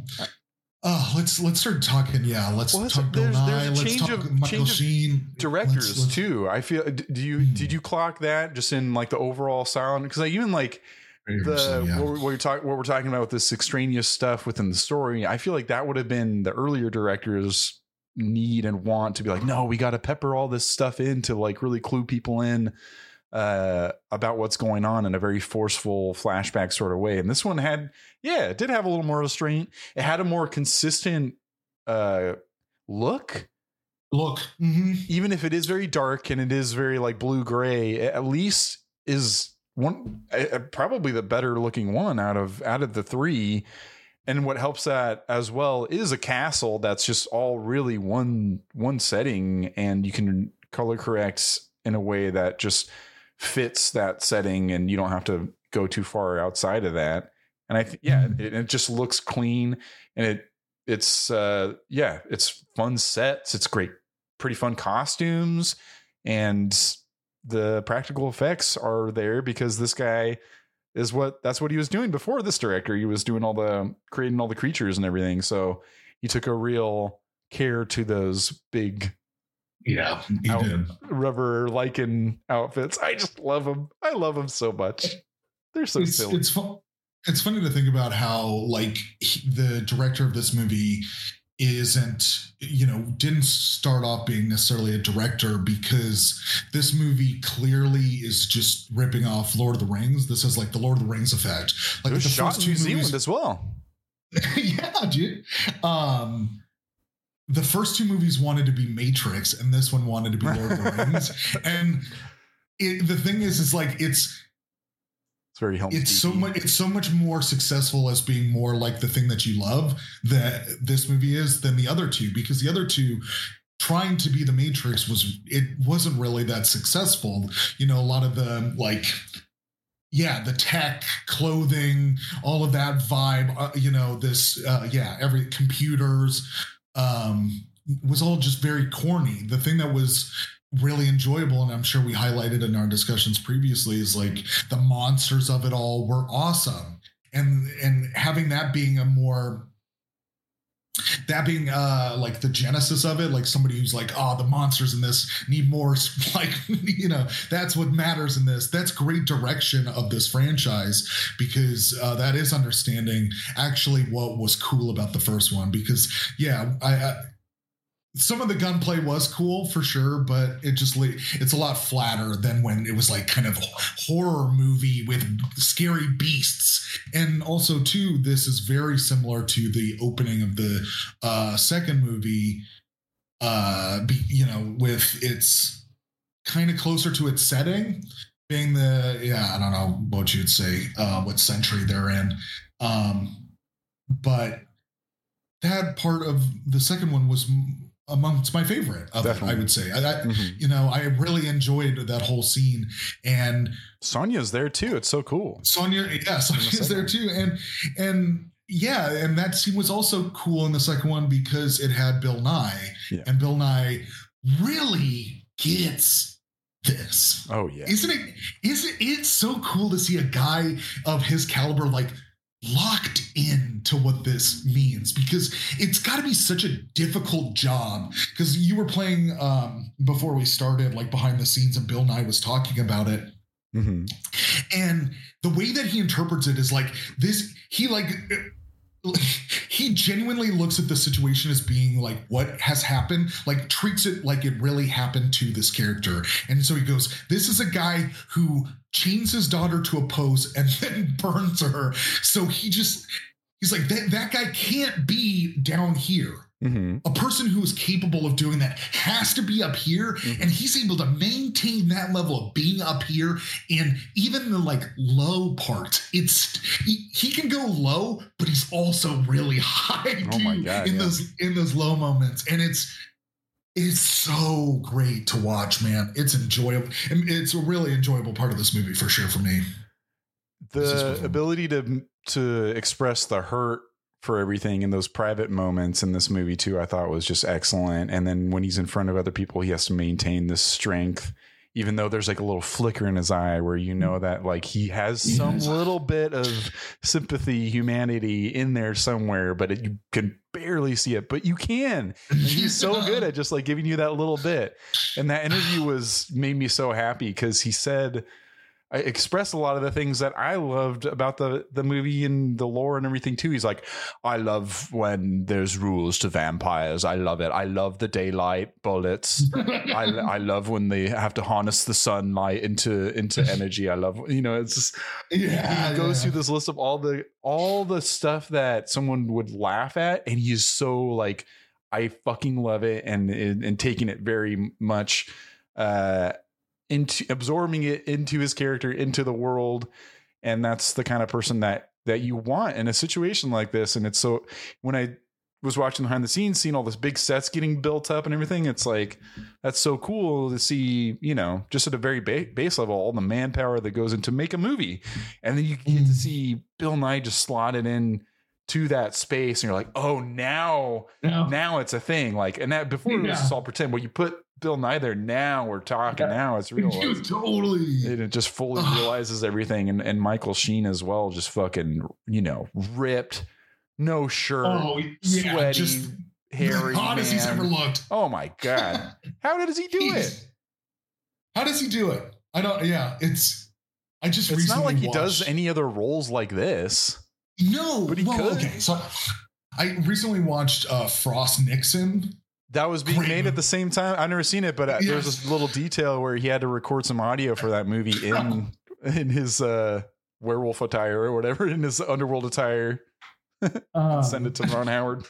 let's start talking. Yeah, let's talk Bill Nye. Let's talk Michael Sheen. Directors too. I feel. Did you clock that just in like the overall sound? Because I even like what we're talking about with this extraneous stuff within the story. I feel like that would have been the earlier directors need and want to be like, no, we got to pepper all this stuff in to like really clue people in about what's going on in a very forceful flashback sort of way. And this one it did have a little more restraint. It had a more consistent look. Even if it is very dark and it is very like blue gray, it at least is one probably the better looking one out of the three. And what helps that as well is a castle that's just all really one setting, and you can color correct in a way that just fits that setting, and you don't have to go too far outside of that. And it just looks clean, and it's fun sets. It's great, pretty fun costumes, and the practical effects are there because this guy that's what he was doing before this director. He was doing creating all the creatures and everything. So he took a real care to those big, rubber lichen outfits. I just love them. I love them so much. They're so silly. It's fun. It's funny to think about how like the director of this movie didn't start off being necessarily a director, because this movie clearly is just ripping off Lord of the Rings. This is like the Lord of the Rings effect. Like it was shot in New Zealand as well. Yeah, dude. The first two movies wanted to be Matrix, and this one wanted to be Lord of the Rings. And the thing is like it's very helpful. It's so much more successful as being more like the thing that you love that this movie is than the other two, because the other two trying to be the Matrix wasn't really that successful. A lot of the the tech, clothing, all of that vibe, every computers was all just very corny. The thing that was really enjoyable, and I'm sure we highlighted in our discussions previously, is like the monsters of it all were awesome, and having that being a more that being like the genesis of it, like somebody who's like, oh, the monsters in this need more, like, you know, that's what matters in this. That's great direction of this franchise, because that is understanding actually what was cool about the first one. Because yeah, I some of the gunplay was cool for sure, but it's a lot flatter than when it was like kind of horror movie with scary beasts. And also too, this is very similar to the opening of the second movie, you know, with its kind of closer to its setting being I don't know what you'd say, what century they're in. But that part of the second one was amongst my favorite of it, I would say. You know, I really enjoyed that whole scene, and Sonya's there too. It's so cool. Sonya's there too, and yeah, and that scene was also cool in the second one because it had Bill Nye, and Bill Nye really gets this. Oh yeah, isn't it so cool to see a guy of his caliber like locked in to what this means, because it's got to be such a difficult job. Because you were playing before we started, like behind the scenes, and Bill Nye was talking about it, and the way that he interprets it is like this. He genuinely looks at the situation as being like what has happened, like treats it like it really happened to this character. And so he goes, this is a guy who chains his daughter to a post and then burns her. So he's like, that guy can't be down here. A person who is capable of doing that has to be up here, and he's able to maintain that level of being up here. And even the like low part, he can go low, but he's also really high. Oh my God, in those low moments, and it's so great to watch, man. It's enjoyable. It's a really enjoyable part of this movie for sure for me. The ability to express the hurt for everything in those private moments in this movie too, I thought was just excellent. And then when he's in front of other people, he has to maintain this strength, even though there's like a little flicker in his eye where you know that like he has some little bit of sympathy, humanity in there somewhere, but you can barely see it, but you can. And he's so good at just like giving you that little bit. And that interview made me so happy, because he said, I expressed a lot of the things that I loved about the movie and the lore and everything too. He's like, I love when there's rules to vampires. I love it. I love the daylight bullets. I love when they have to harness the sunlight into energy. I love, you know, it's just, he goes through this list of all the stuff that someone would laugh at. And he's so like, I fucking love it. And taking it very much, into absorbing it into his character, into the world. And that's the kind of person that you want in a situation like this. And it's so, when I was watching behind the scenes, seeing all this big sets getting built up and everything, it's like, that's so cool to see, you know, just at a very base level, all the manpower that goes into make a movie. And then you get to see Bill Nye just slotted in to that space, and you're like, oh, now it's a thing. Like, and that before it was just all pretend. Well, you put Bill Nye there, now we're talking. Now it's real. Totally. It just fully realizes everyththing. And Michael Sheen as well, just fucking, you know, ripped, no shirt, sweaty, just hairy, the hottest he's ever looked. Oh my God. How does he do it? How does he do it? I don't. Yeah, it's not like he does any other roles like this. No, but he could. Okay, so I recently watched Frost Nixon. That was being made at the same time. I've never seen it, but there's this little detail where he had to record some audio for that movie in his werewolf attire or whatever, in his underworld attire. Send it to Ron Howard.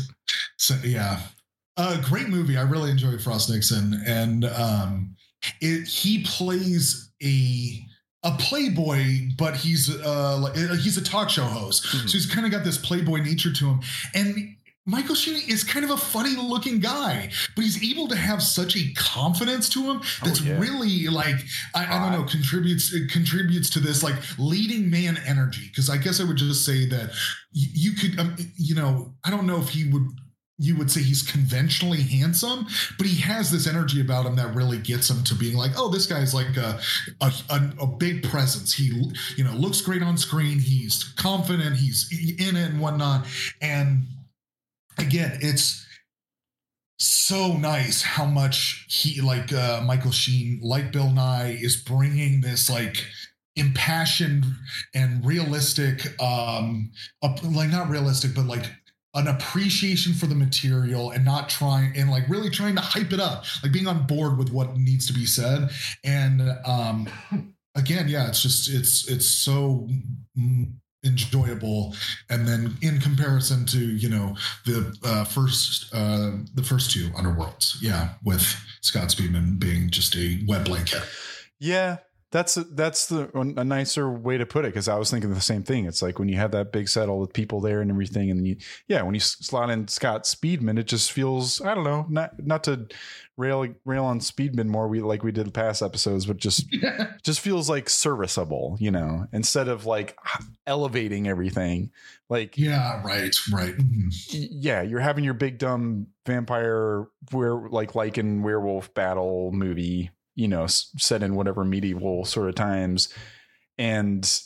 Great movie. I really enjoyed Frost Nixon, and he plays a playboy, but he's a talk show host. So he's kind of got this playboy nature to him. And Michael Sheen is kind of a funny looking guy, but he's able to have such a confidence to him that's really like, I don't know, contributes to this like leading man energy. Cause I guess I would just say that you could, I don't know if you would say he's conventionally handsome, but he has this energy about him that really gets him to being like, oh, this guy's like a big presence. He, looks great on screen. He's confident. He's in it and whatnot. And again, it's so nice how much he, like Michael Sheen, like Bill Nye, is bringing this like impassioned and realistic, like not realistic, but like an appreciation for the material, and not trying, and like really trying to hype it up, like being on board with what needs to be said. And again, yeah, it's just it's so enjoyable. And then in comparison to, you know, the first two Underworlds, yeah, with Scott Speedman being just a wet blanket. Yeah, that's a nicer way to put it, because I was thinking the same thing. It's like when you have that big set, all the people there and everything, and when you slot in Scott Speedman, it just feels, I don't know, not to rail on Speedman more, we did past episodes, but just just feels like serviceable, you know, instead of like elevating everything. Like, yeah, right. Mm-hmm. Yeah, you're having your big dumb vampire Lycan werewolf battle movie, you know, set in whatever medieval sort of times, and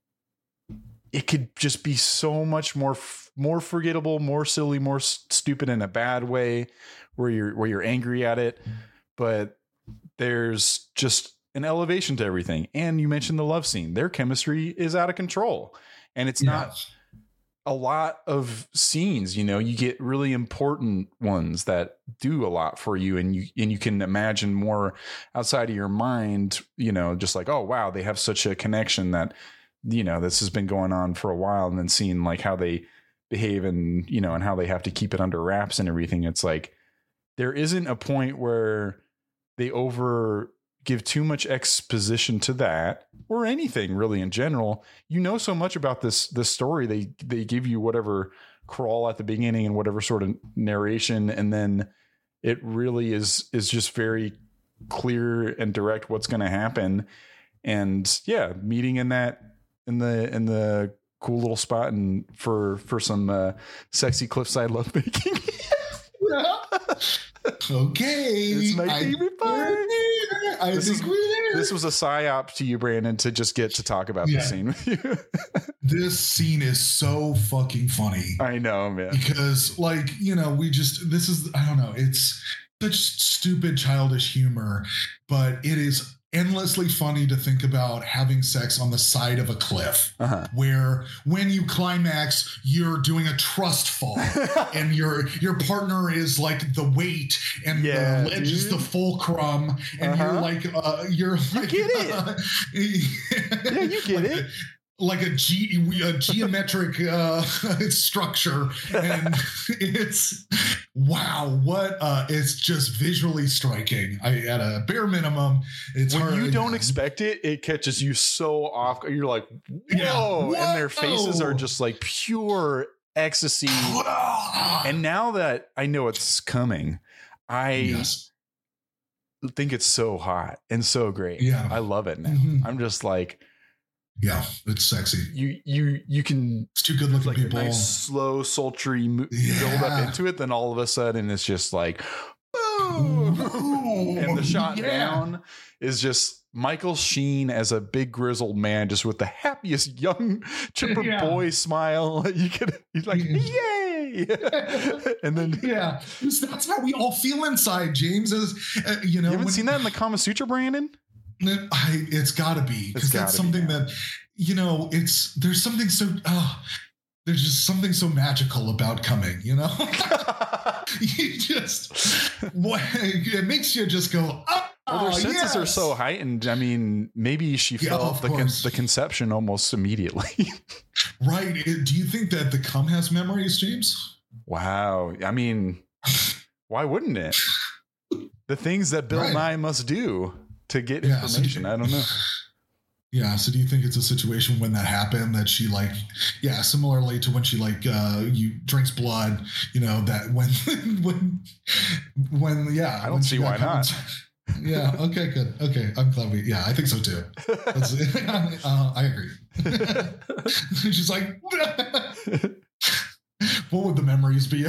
it could just be so much more forgettable, more silly, more stupid in a bad way, where you're angry at it, but there's just an elevation to everything. And you mentioned the love scene; their chemistry is out of control, and it's not a lot of scenes. You know, you get really important ones that do a lot for you, and you can imagine more outside of your mind, you know, just like, oh wow, they have such a connection that, you know, this has been going on for a while, and then seeing like how they behave, and, you know, and how they have to keep it under wraps and everything. It's like there isn't a point where they give too much exposition to that, or anything really in general. You know so much about this story. They give you whatever crawl at the beginning and whatever sort of narration, and then it really is just very clear and direct what's going to happen. And yeah, meeting in the cool little spot, and for some sexy cliffside lovemaking. Okay, it's my favorite part. This was a psyop to you, Brandon, to just get to talk about this scene with you. This scene is so fucking funny. I know, man. Because, like, you know, I don't know, it's such stupid, childish humor, but it is endlessly funny to think about having sex on the side of a cliff, where when you climax, you're doing a trust fall, and your partner is like the weight, and the ledge is the fulcrum, and you get it. Yeah, you get it. Like a geometric structure, and it's it's just visually striking. At a bare minimum, it's when you don't expect it, it catches you so off. You're like, whoa, and their faces are just like pure ecstasy. And now that I know it's coming, I think it's so hot and so great. Yeah, I love it now. Mm-hmm. I'm just like, yeah, it's sexy. You can. It's too good looking, like people. A nice, slow, sultry build up into it. Then all of a sudden, it's just like, boom, and the shot down is just Michael Sheen as a big grizzled man, just with the happiest young chipper boy smile. He's like, yay! And then that's how we all feel inside, James. As you know, you haven't seen that in the Kama Sutra, Brandon? It's got to be, because that's something that, you know, there's something so there's just something so magical about coming, you know. It makes you just go, well, their senses are so heightened. I mean, maybe she felt the conception almost immediately. Right. Do you think that the cum has memories, James? Wow. I mean, why wouldn't it? The things that Bill Nye must do to get information. I don't know. Yeah. So do you think it's a situation when that happened that she similarly to when she you drinks blood, you know, that when I don't see why not. Yeah. Okay, good. Okay. I'm glad I think so too. I agree. She's like, what would the memories be?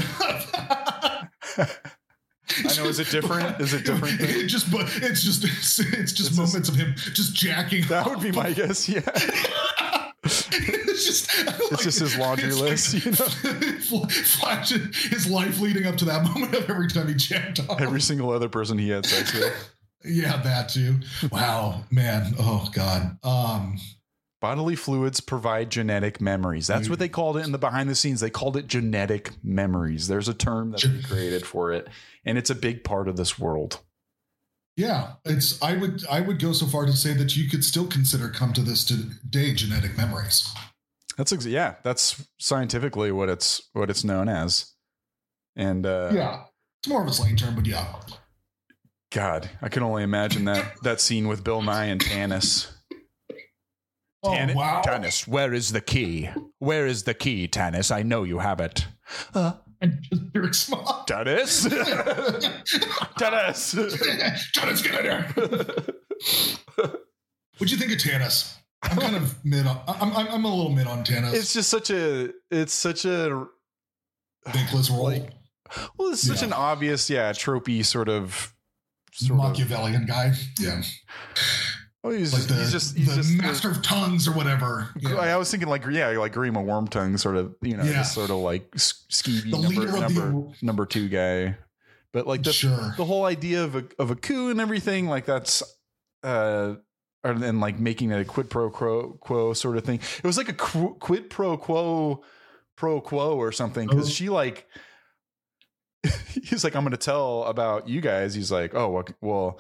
I know. Is it different? It's just moments of him just jacking. That would be my guess. Yeah. it's just his laundry list, you know. Flashing his life leading up to that moment of every time he jacked off. Every single other person he had sex with. Yeah, that too. Wow, man. Oh God. Bodily fluids provide genetic memories. That's what they called it in the behind the scenes. They called it genetic memories. There's a term that they created for it, and it's a big part of this world. Yeah, I would go so far to say that you could still consider come to this today genetic memories. That's scientifically what it's known as. And yeah, it's more of a slang term, but yeah. God, I can only imagine that scene with Bill Nye and Tanis. Wow. Tanis, where is the key? Where is the key, Tanis? I know you have it. And just Eric Small. Tanis! Tanis! Tanis, get in there! What'd you think of Tanis? I'm kind of mid on. I'm a little mid on Tanis. It's just such a thankless role. It's such an obvious, tropey sort of Machiavellian guy. Yeah. Well, he's like just the master of tongues or whatever. Yeah. I was thinking like Grima Wormtongue sort of, just sort of like skeevy number two guy. But like the whole idea of a coup and everything, like that's and like making it a quid pro quo sort of thing. It was like a quid pro quo or something, because she like he's like, I'm going to tell about you guys. He's like, oh well,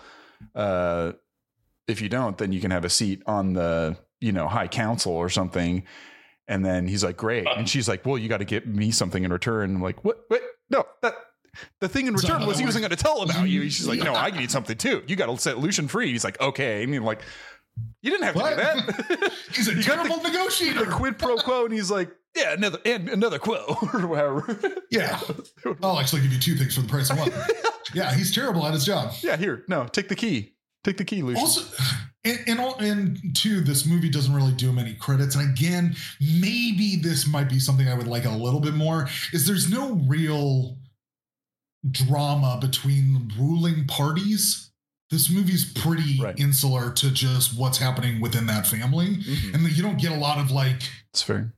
if you don't, then you can have a seat on the high council or something. And then he's like, great. And she's like, well, you got to get me something in return. I'm like, what? No, that the thing in return was he wasn't going to tell about you. She's like, no, I need something too. You got to set Lucian free. He's like, okay. And you're like, you didn't have to do that. He's a terrible negotiator. The quid pro quo. And he's like, yeah, another quo or whatever. Yeah. I'll actually give you two things for the price of one. Yeah, he's terrible at his job. Yeah, here. No, take the key. Take the key, Lucian. Also, and two, this movie doesn't really do him any credits. And again, maybe this might be something I would like a little bit more, is there's no real drama between ruling parties. This movie's pretty insular to just what's happening within that family. Mm-hmm. And you don't get a lot of like... It's fair.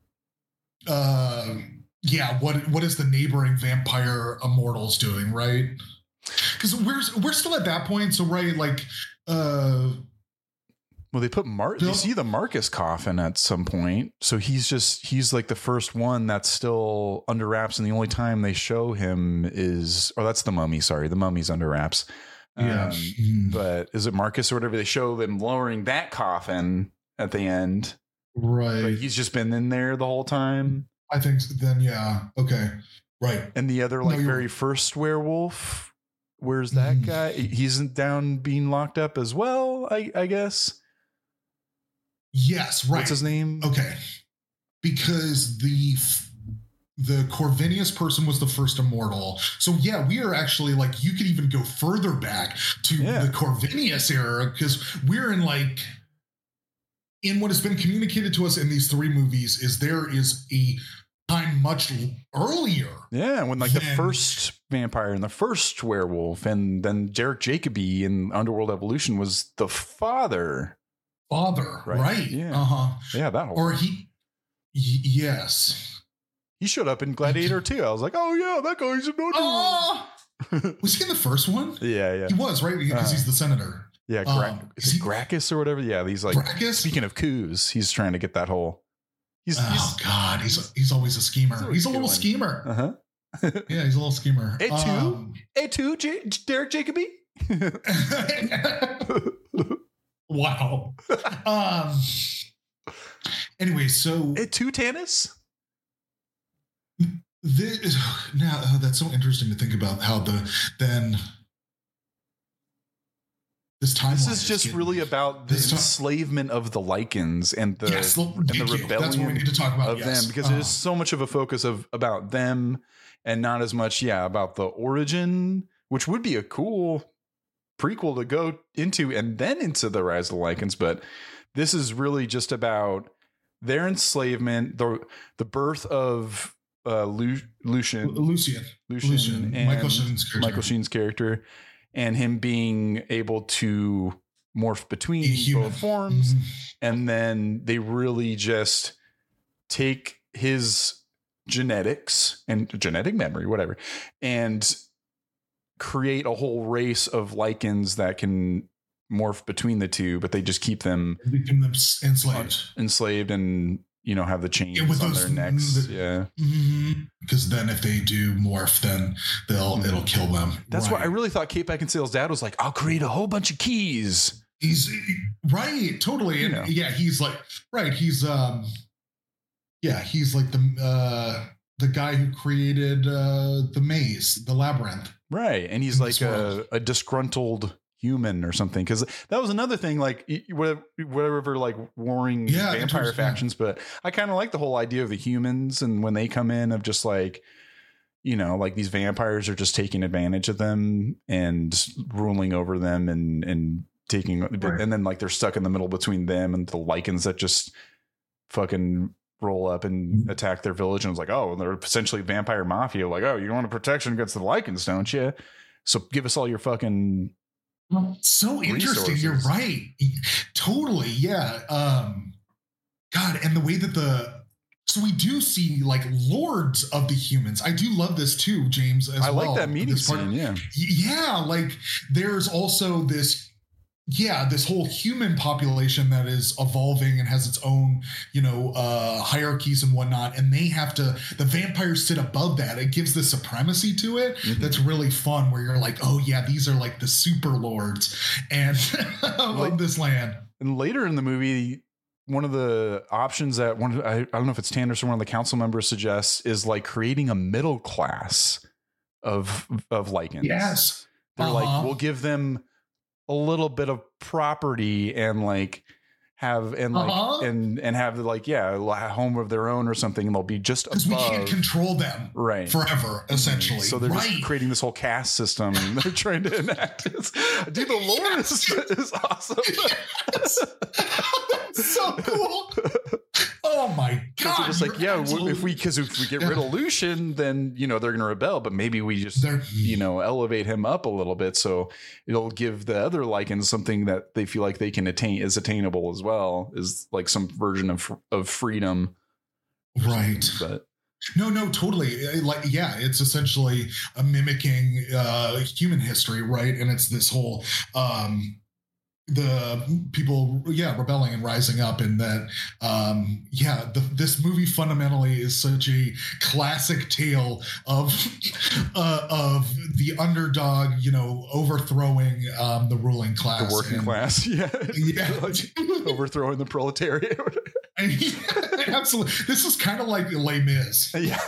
What is the neighboring vampire immortals doing, right? Because we're still at that point, so well, they put you see the Marcus coffin at some point, so he's like the first one that's still under wraps, and the only time they show him that's the mummy. Sorry, the mummy's under wraps. But is it Marcus or whatever? They show them lowering that coffin at the end, right? Like he's just been in there the whole time. I think then, okay, right. And the other very first werewolf. Where's that guy? He's down being locked up as well, I guess. Yes, right. What's his name? Okay. Because the Corvinus person was the first immortal. So yeah, we are actually like, you could even go further back to the Corvinus era, because we're in what has been communicated to us in these three movies is there is a time much earlier. Yeah, when the first vampire and the first werewolf, and then Derek Jacobi in Underworld Evolution was the father. Right? Yeah. Uh-huh. Yeah, that whole. Or yes. He showed up in Gladiator too. I was like, oh yeah, that guy's in Underworld. Was he in the first one? Yeah. He was, right? Because he's the senator. Yeah, is it Gracchus or whatever? Yeah, he's like Gracchus? Speaking of coups, he's trying to get that whole. He's always a schemer. He's a little schemer. Uh-huh. Yeah, he's a little schemer. Derek Jacobi. Wow. Anyway, so Tanis. Now that's so interesting to think about how this is just really about the enslavement of the Lycans and the rebellion that's what we need to talk about, of them, because there's so much of a focus about them and not as much about the origin, which would be a cool prequel to go into and then into the rise of the Lycans. But this is really just about their enslavement, the birth of Lucian and Michael Sheen's character, and him being able to morph between both forms. Mm-hmm. And then they really just take his genetics and genetic memory, whatever, and create a whole race of lichens that can morph between the two, but they just keep them enslaved and, you know, have the chains on their necks. Because then if they do morph, then it'll kill them. That's why I really thought Kate Beckinsale's dad was like, I'll create a whole bunch of keys. He's right. Totally. And he's like, right. He's like the guy who created the maze, the labyrinth. Right. And he's like a disgruntled human or something, because that was another thing, like whatever like warring vampire factions. But I kind of like the whole idea of the humans, and when they come in, of just like, you know, like these vampires are just taking advantage of them and ruling over them and taking, and then like they're stuck in the middle between them and the lichens that just fucking roll up and attack their village. And it's like, oh, they're essentially vampire mafia. Like, oh, you want a protection against the lichens, don't you? So give us all your fucking so interesting. You're right. Totally. Yeah. God. And the way that so we do see like lords of the humans. I do love this too, James, as well. I like that meeting scene. Yeah. Like there's also this whole human population that is evolving and has its own, you know, hierarchies and whatnot. And the vampires sit above that. It gives the supremacy to it. That's really fun, where you're like, oh yeah, these are like the super lords and of this land. And later in the movie, one of the options that I don't know if it's Tandris or one of the council members suggests is like creating a middle class of lichens. Yes. They're like, we'll give them a little bit of property and like have and have like a home of their own or something, and they'll be just above. We can't control them forever, essentially. So they're just creating this whole caste system they're trying to enact. Dude, the lore is awesome. Yes. That's so cool. Oh my god! They're just like, if we get rid of Lucian, then, you know, they're going to rebel. But maybe we just elevate him up a little bit, so it'll give the other lichens something that they feel like they can attain, is attainable as well, is like some version of freedom, right? But no, totally. It's essentially mimicking human history, right? And it's this whole the people rebelling and rising up, and that this movie fundamentally is such a classic tale of the underdog, you know, overthrowing the ruling class, the working class, like overthrowing the proletariat. Absolutely. This is kind of like Les Mis.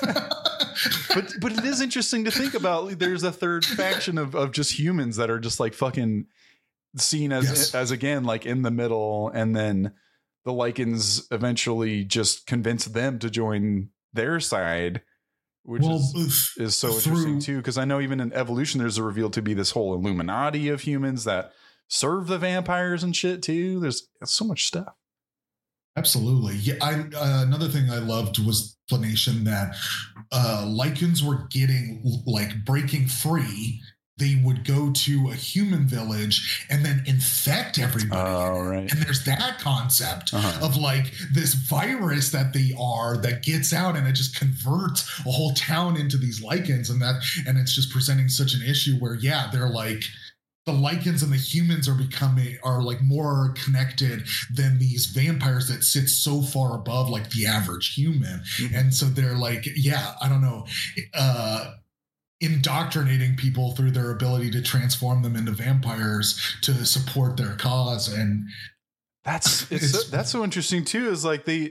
But it is interesting to think about. There's a third faction of just humans that are just like fucking seen as again, like in the middle, and then the lichens eventually just convince them to join their side, which is so interesting too, because I know even in Evolution there's a reveal to be this whole Illuminati of humans that serve the vampires and shit too. There's so much stuff. Absolutely. Another thing I loved was the explanation that lichens were getting, like, breaking free. They would go to a human village and then infect everybody. Oh, right. And there's that concept of like this virus that gets out, and it just converts a whole town into these lichens, and it's just presenting such an issue where, they're like, the lichens and the humans are like more connected than these vampires that sit so far above like the average human. And so they're like, I don't know, indoctrinating people through their ability to transform them into vampires to support their cause. And that's so interesting too, is like I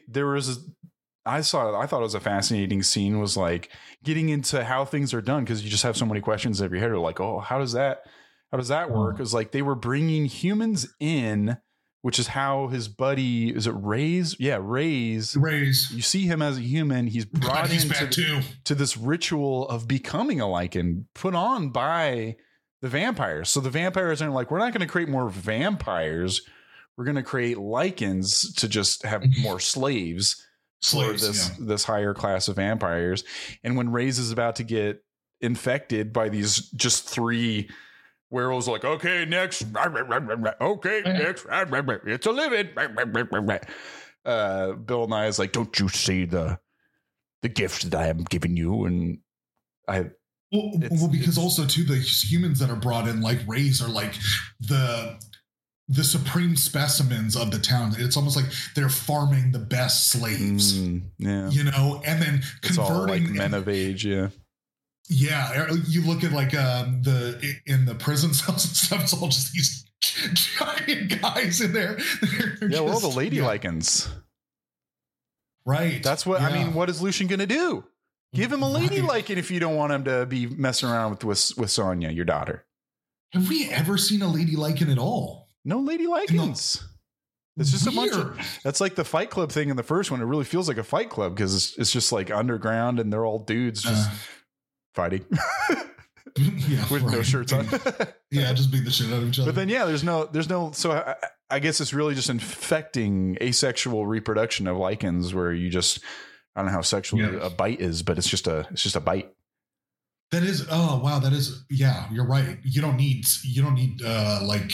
thought it was a fascinating scene, was like getting into how things are done, because you just have so many questions in your head. You're like, oh, how does that work? It's like they were bringing humans in, which is how his buddy, is it Reyes? Yeah, Reyes. You see him as a human. He's brought to this ritual of becoming a lichen put on by the vampires. So the vampires aren't like, we're not going to create more vampires. We're going to create lichens to just have more slaves for this higher class of vampires. And when Reyes is about to get infected by these just three werewolves, like, okay, next, it's a living, Bill Nye is like, don't you see the gift that I am giving you? And because also too, the humans that are brought in, like Rays, are like the supreme specimens of the town. It's almost like they're farming the best slaves, yeah, you know, and then it's converting all like men of age. Yeah. Yeah. You look at like in the prison cells and stuff, it's all just these giant guys in there. Yeah. We're all the lady Lycans. Right. That's what, I mean, what is Lucian going to do? Give him a lady Lycan if you don't want him to be messing around with Sonya, your daughter. Have we ever seen a lady Lycan at all? No lady Lycans. It's just a bunch of, that's like the Fight Club thing in the first one. It really feels like a Fight Club because it's just like underground and they're all dudes just fighting with no shirts on. Yeah, just beat the shit out of each other. But then, yeah, there's no. So I guess it's really just infecting asexual reproduction of Lycans, where you just, I don't know how sexual a bite is, but it's just a bite. That is, oh wow, that is, yeah, you're right. You don't need like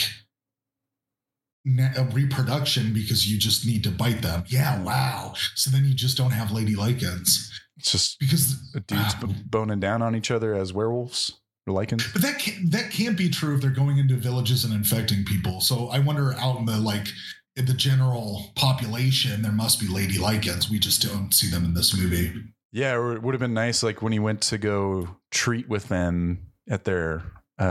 a reproduction because you just need to bite them. Yeah, wow. So then you just don't have lady Lycans. It's just because dudes boning down on each other as werewolves or Lycans. But that can't be true if they're going into villages and infecting people. So I wonder, out in the general population, there must be lady Lycans. We just don't see them in this movie. Yeah, or it would have been nice, like when he went to go treat with them at their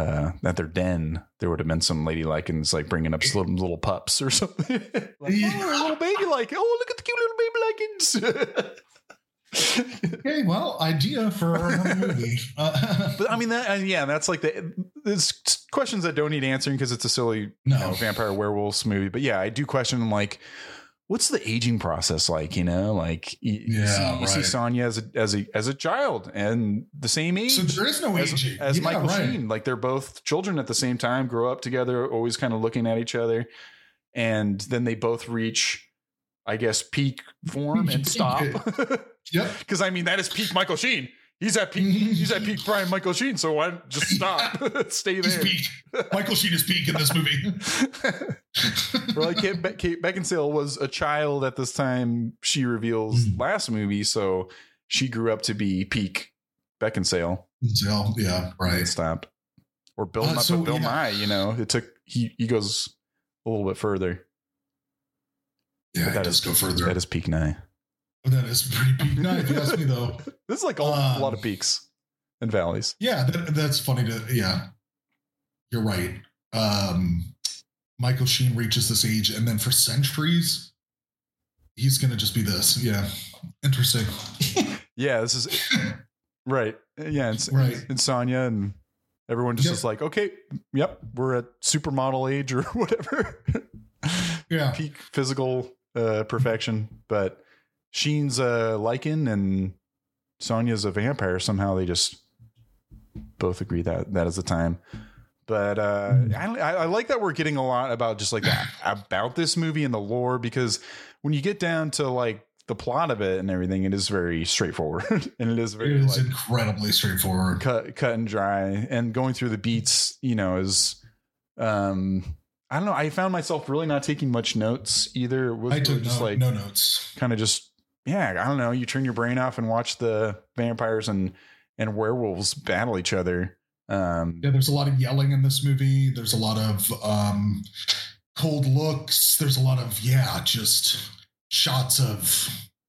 den, there would have been some lady Lycans like bringing up some little pups or something. Like, oh, little baby Lycan. Oh, look at the cute little baby Lycans. Okay, well, idea for another movie. But I mean, that's like there's questions that don't need answering because it's a silly vampire werewolves movie. But yeah, I do question like, what's the aging process like? You know, like you see Sonya as a child and the same age. So there is no aging as Michael Sheen. Like they're both children at the same time, grow up together, always kind of looking at each other, and then they both reach, I guess, peak form and stop. Yep. Because I mean, that is peak Michael Sheen. He's at peak prime Michael Sheen. So why just stop? Stay there. He's peak. Michael Sheen is peak in this movie. Or like Kate Beckinsale was a child at this time she reveals last movie, so she grew up to be peak Beckinsale. Yeah, right. Stopped. Or Bill Nye, you know, he goes a little bit further. Yeah, that does go further. That is peak Nye. That is pretty peak Nye, if you ask me, though. This is like a lot of peaks and valleys. Yeah, that's funny you're right. Michael Sheen reaches this age, and then for centuries, he's going to just be this. Yeah. Interesting. Yeah, this is right. Yeah. And Sonya and everyone just is like, okay, yep, we're at supermodel age or whatever. Yeah. Peak physical perfection. But Sheen's a Lycan and Sonya's a vampire. Somehow they just both agree that is the time. But I like that we're getting a lot about just like about this movie and the lore, because when you get down to like the plot of it and everything, it is very straightforward. And it is incredibly straightforward, cut and dry. And going through the beats, you know, is I don't know. I found myself really not taking much notes either. I took no notes. Kind of just, I don't know. You turn your brain off and watch the vampires and werewolves battle each other. There's a lot of yelling in this movie. There's a lot of cold looks. There's a lot of just shots of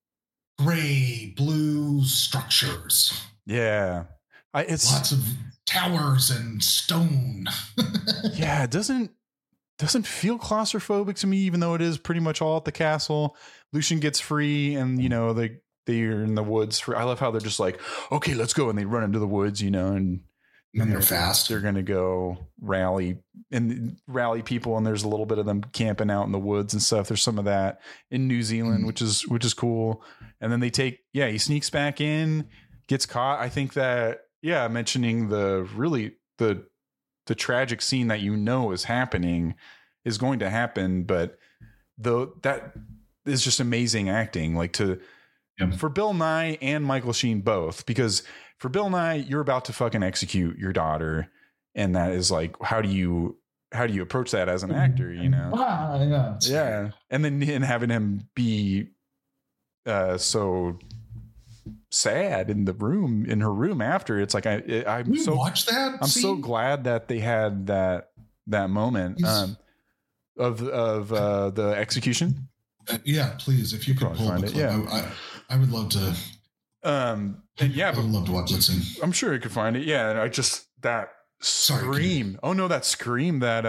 gray, blue structures. Yeah, it's lots of towers and stone. Yeah, it doesn't feel claustrophobic to me, even though it is pretty much all at the castle. Lucian gets free, and you know they're in the woods. I love how they're just like, okay, let's go, and they run into the woods, you know, and they're fast. They're going to go rally people, and there's a little bit of them camping out in the woods and stuff. There's some of that in New Zealand, which is cool. And then he sneaks back in, gets caught. I think that mentioning the tragic scene that is happening is going to happen, but that is just amazing acting, like for Bill Nye and Michael Sheen both, because for Bill Nye, you're about to fucking execute your daughter. And that is like, how do you how do you approach that as an actor, you know? Yeah. And then having him be so sad in her room after, it's like I'm so watch that. I'm so glad that they had that moment of the execution. Yeah, please, if you could pull the clip. Yeah, I would love to. And yeah, I would love to watch that scene. I'm sure you could find it. Yeah, and I just that scream. Oh no, that scream that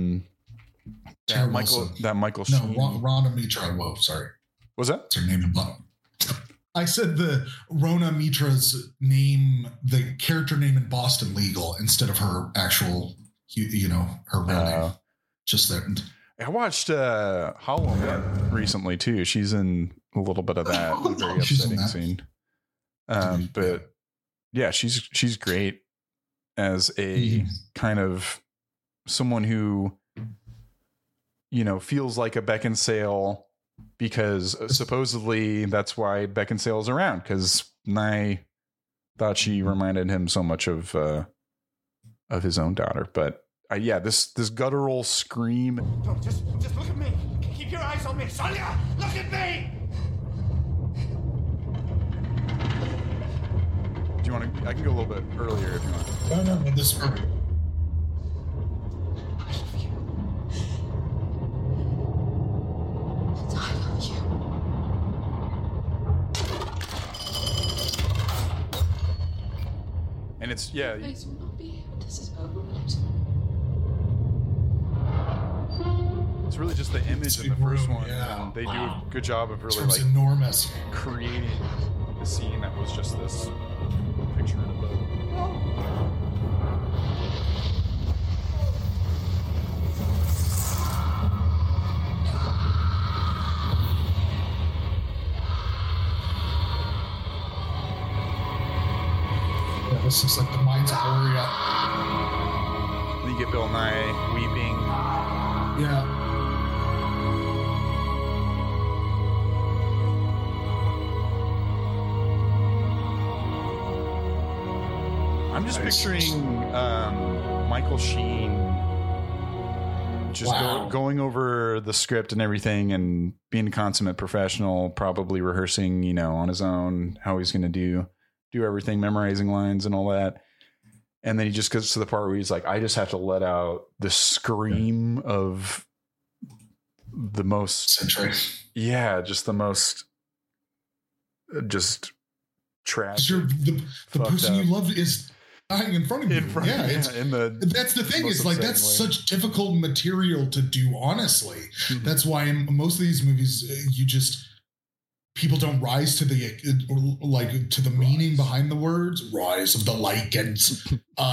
Michael Sheen. No, Rona Mitra. Whoa, sorry. Was that? That's her name in Bond. I said the Rona Mitra's name, the character name in Boston Legal, instead of her actual, her real name. Just that. I watched Hollow Man recently too. She's in a little bit of that very upsetting scene. But yeah, she's great as a kind of someone who, feels like a Beckinsale, because supposedly that's why Beckinsale's around, because Nye thought she reminded him so much of his own daughter. But this guttural scream. Don't just look at me. Keep your eyes on me, Sonia. Look at me. Do you want to? I can go a little bit earlier if you want. No, this is perfect. I love you. And it's Face will not be here when this is over, will it? It's really just the image in the first one. Yeah. And they do a good job of really enormous creating the scene that was just this picture in a boat. Yeah, this is like the Mines of Moria. Then you get Bill Nye weeping. Yeah. I'm just picturing Michael Sheen just going over the script and everything and being a consummate professional, probably rehearsing, on his own, how he's going to do everything, memorizing lines and all that. And then he just gets to the part where he's like, I just have to let out the scream of the most century. Yeah, just the most tragic. The person you love is dying in front of you. That's the thing. Is like that's way. Such difficult material to do. Honestly, that's why in most of these movies, people don't rise to the meaning behind the words. Rise of the Lycans,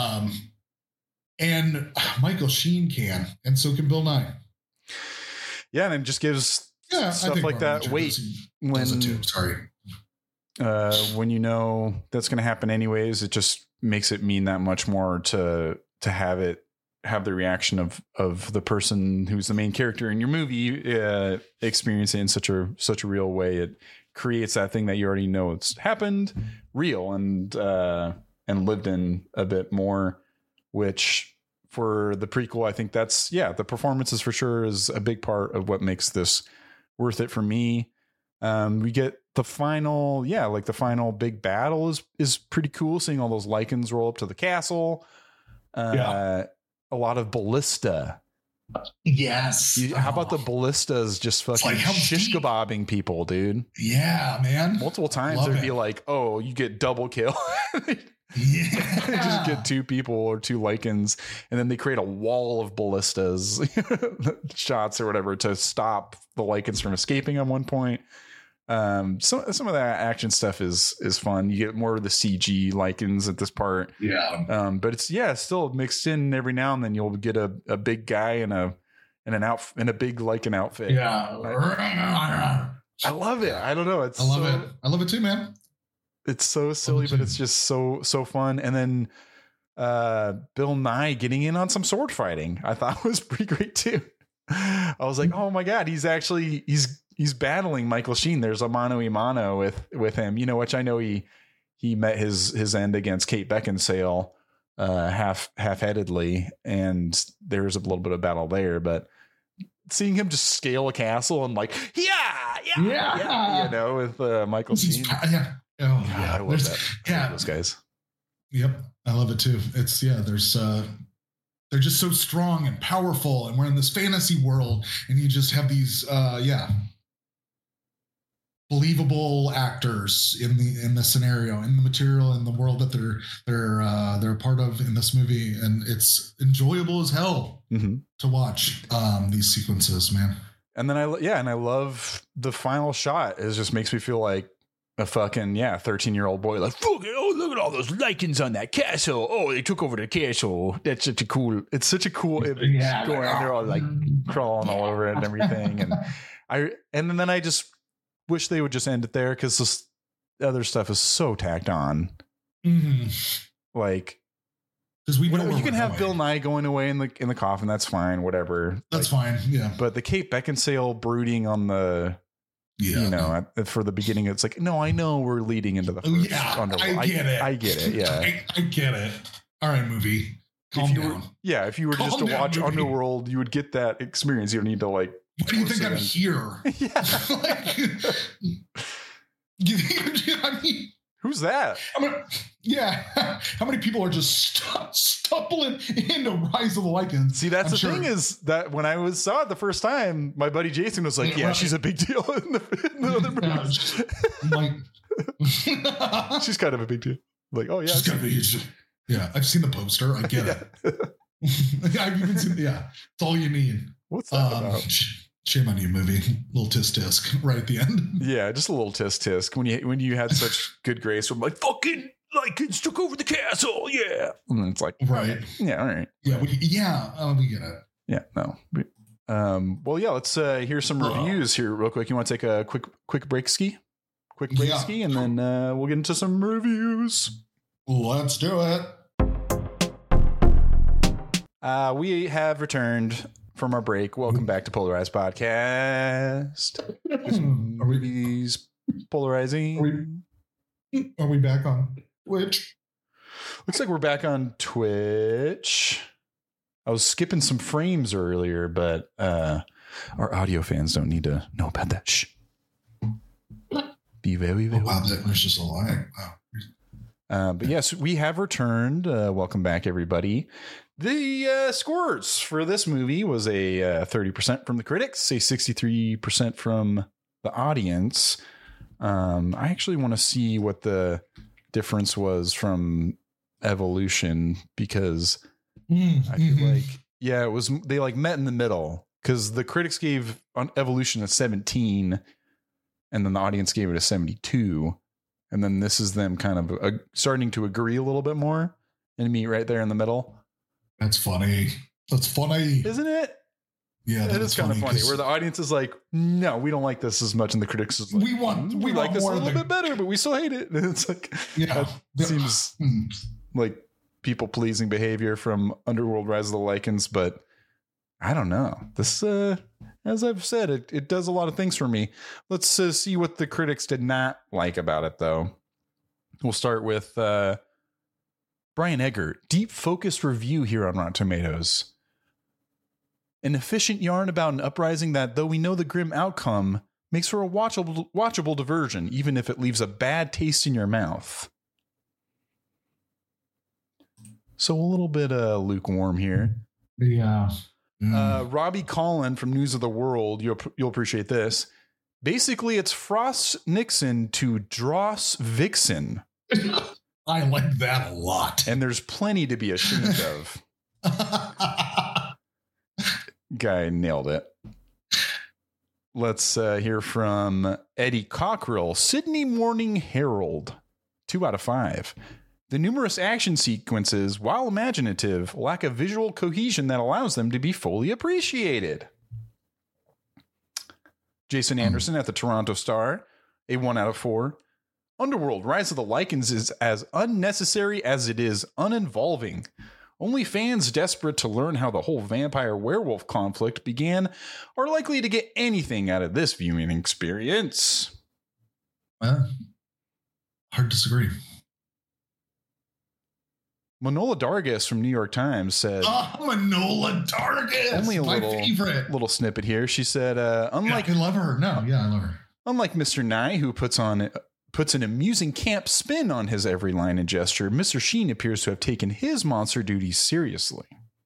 and Michael Sheen can, and so can Bill Nye. Yeah, and it just gives stuff like that weight when that's going to happen anyways. It just makes it mean that much more to have the reaction of the person who's the main character in your movie experience it in such a real way. It creates that thing that you already know it's happened, real, and lived in a bit more, which for the prequel, I think that's the performances for sure is a big part of what makes this worth it for me. We get the final big battle is pretty cool. Seeing all those Lycans roll up to the castle. A lot of ballista. Yes. How about the ballistas just fucking shish kebabbing people, dude? Yeah, man. Multiple times there'd be like, oh, you get double kill. Just get two people or two Lycans, and then they create a wall of ballistas shots or whatever to stop the Lycans from escaping at one point. Some of that action stuff is fun. You get more of the CG Lycans at this part. Yeah. But it's still mixed in every now and then. You'll get a big guy in a big Lycan outfit. Yeah. I love it. I don't know. I love it. I love it too, man. It's so silly, but it's just so fun. And then Bill Nye getting in on some sword fighting, I thought was pretty great too. I was like, oh my God, he's battling Michael Sheen. There's a mano a mano with him, which I know he met his end against Kate Beckinsale half-headedly, and there's a little bit of battle there, but seeing him just scale a castle and like yeah, you know, with Michael Sheen. Yeah. Oh yeah, I love that. Yeah, those guys. Yep, I love it too. It's there's they're just so strong and powerful, and we're in this fantasy world, and you just have these believable actors in the scenario, in the material, in the world that they're a part of in this movie, and it's enjoyable as hell to watch these sequences, man. And then I love the final shot. It just makes me feel like a fucking 13-year-old boy, like, fucking, oh, look at all those Lycans on that castle. Oh, they took over the castle. It's such a cool image. Going on there all like crawling all over it and everything. And then I just wish they would just end it there, because this other stuff is so tacked on. Like, because we know you can have Bill Nye going away in the coffin. That's fine. Whatever. That's fine. Yeah. But the Kate Beckinsale brooding on the, for the beginning, it's like, no, I know we're leading into the first Underworld. I get it. I get it. Yeah. I get it. All right, movie. Calm down. If you were just to watch Underworld, you would get that experience. You don't need to like. Why do you think I'm here? You think I mean? Who's that? How many people are just stumbling into Rise of the Lycans? See, that's thing is that when I saw it the first time, my buddy Jason was like, she's a big deal in the other movies. She's kind of a big deal. Like, oh, yeah. She's gotta be, I've seen the poster. I get it. I've even seen, it's all you need. What's that about? Shame on you, movie. Little tisk right at the end. Yeah, just a little tisk. When you had such good grace from like, fucking Lycans took over the castle, yeah. And then it's like, right. Yeah, all right. Yeah, we get it. Yeah, no. Well, yeah, let's hear some reviews here real quick. You want to take a quick break ski? And then we'll get into some reviews. Let's do it. We have returned from our break. Welcome back to Polarized Podcast. Are movies polarizing? Are we back on Twitch? Looks like we're back on Twitch. I was skipping some frames earlier, but our audio fans don't need to know about that. Shh. Be very, very. Wow, there's just a lag. Wow. But yes, we have returned. Welcome back, everybody. The scores for this movie was a 30% from the critics, a 63% from the audience. I actually want to see what the difference was from Evolution, because I feel like, it was, they like met in the middle, because the critics gave Evolution a 17 and then the audience gave it a 72. And then this is them kind of starting to agree a little bit more and meet right there in the middle. That's funny. Isn't it? Yeah, it is kind of funny where the audience is like, no, we don't like this as much. And the critics is like, we like this a little bit better, but we still hate it. And it's like, seems like people pleasing behavior from Underworld Rise of the Lycans, but I don't know. This, as I've said, it does a lot of things for me. Let's see what the critics did not like about it, though. We'll start with Brian Eggert, deep focused review here on Rotten Tomatoes. An efficient yarn about an uprising that, though we know the grim outcome, makes for a watchable diversion, even if it leaves a bad taste in your mouth. So a little bit lukewarm here. Yeah. Robbie Collin from News of the World, you'll appreciate this. Basically, it's Frost Nixon to Dross Vixen. I like that a lot. And there's plenty to be ashamed of. Guy nailed it. Let's hear from Eddie Cockrell, Sydney Morning Herald. 2 out of 5. The numerous action sequences, while imaginative, lack a visual cohesion that allows them to be fully appreciated. Jason Anderson at the Toronto Star, a 1 out of 4. Underworld Rise of the Lycans is as unnecessary as it is uninvolving. Only fans desperate to learn how the whole vampire-werewolf conflict began are likely to get anything out of this viewing experience. Hard to disagree. Manola Dargis from New York Times said, Manola Dargis, only a my favorite. little snippet here. She said, unlike I love her. No, yeah, I love her. Unlike Mr. Nye, who puts an amusing camp spin on his every line and gesture, Mr. Sheen appears to have taken his monster duties seriously.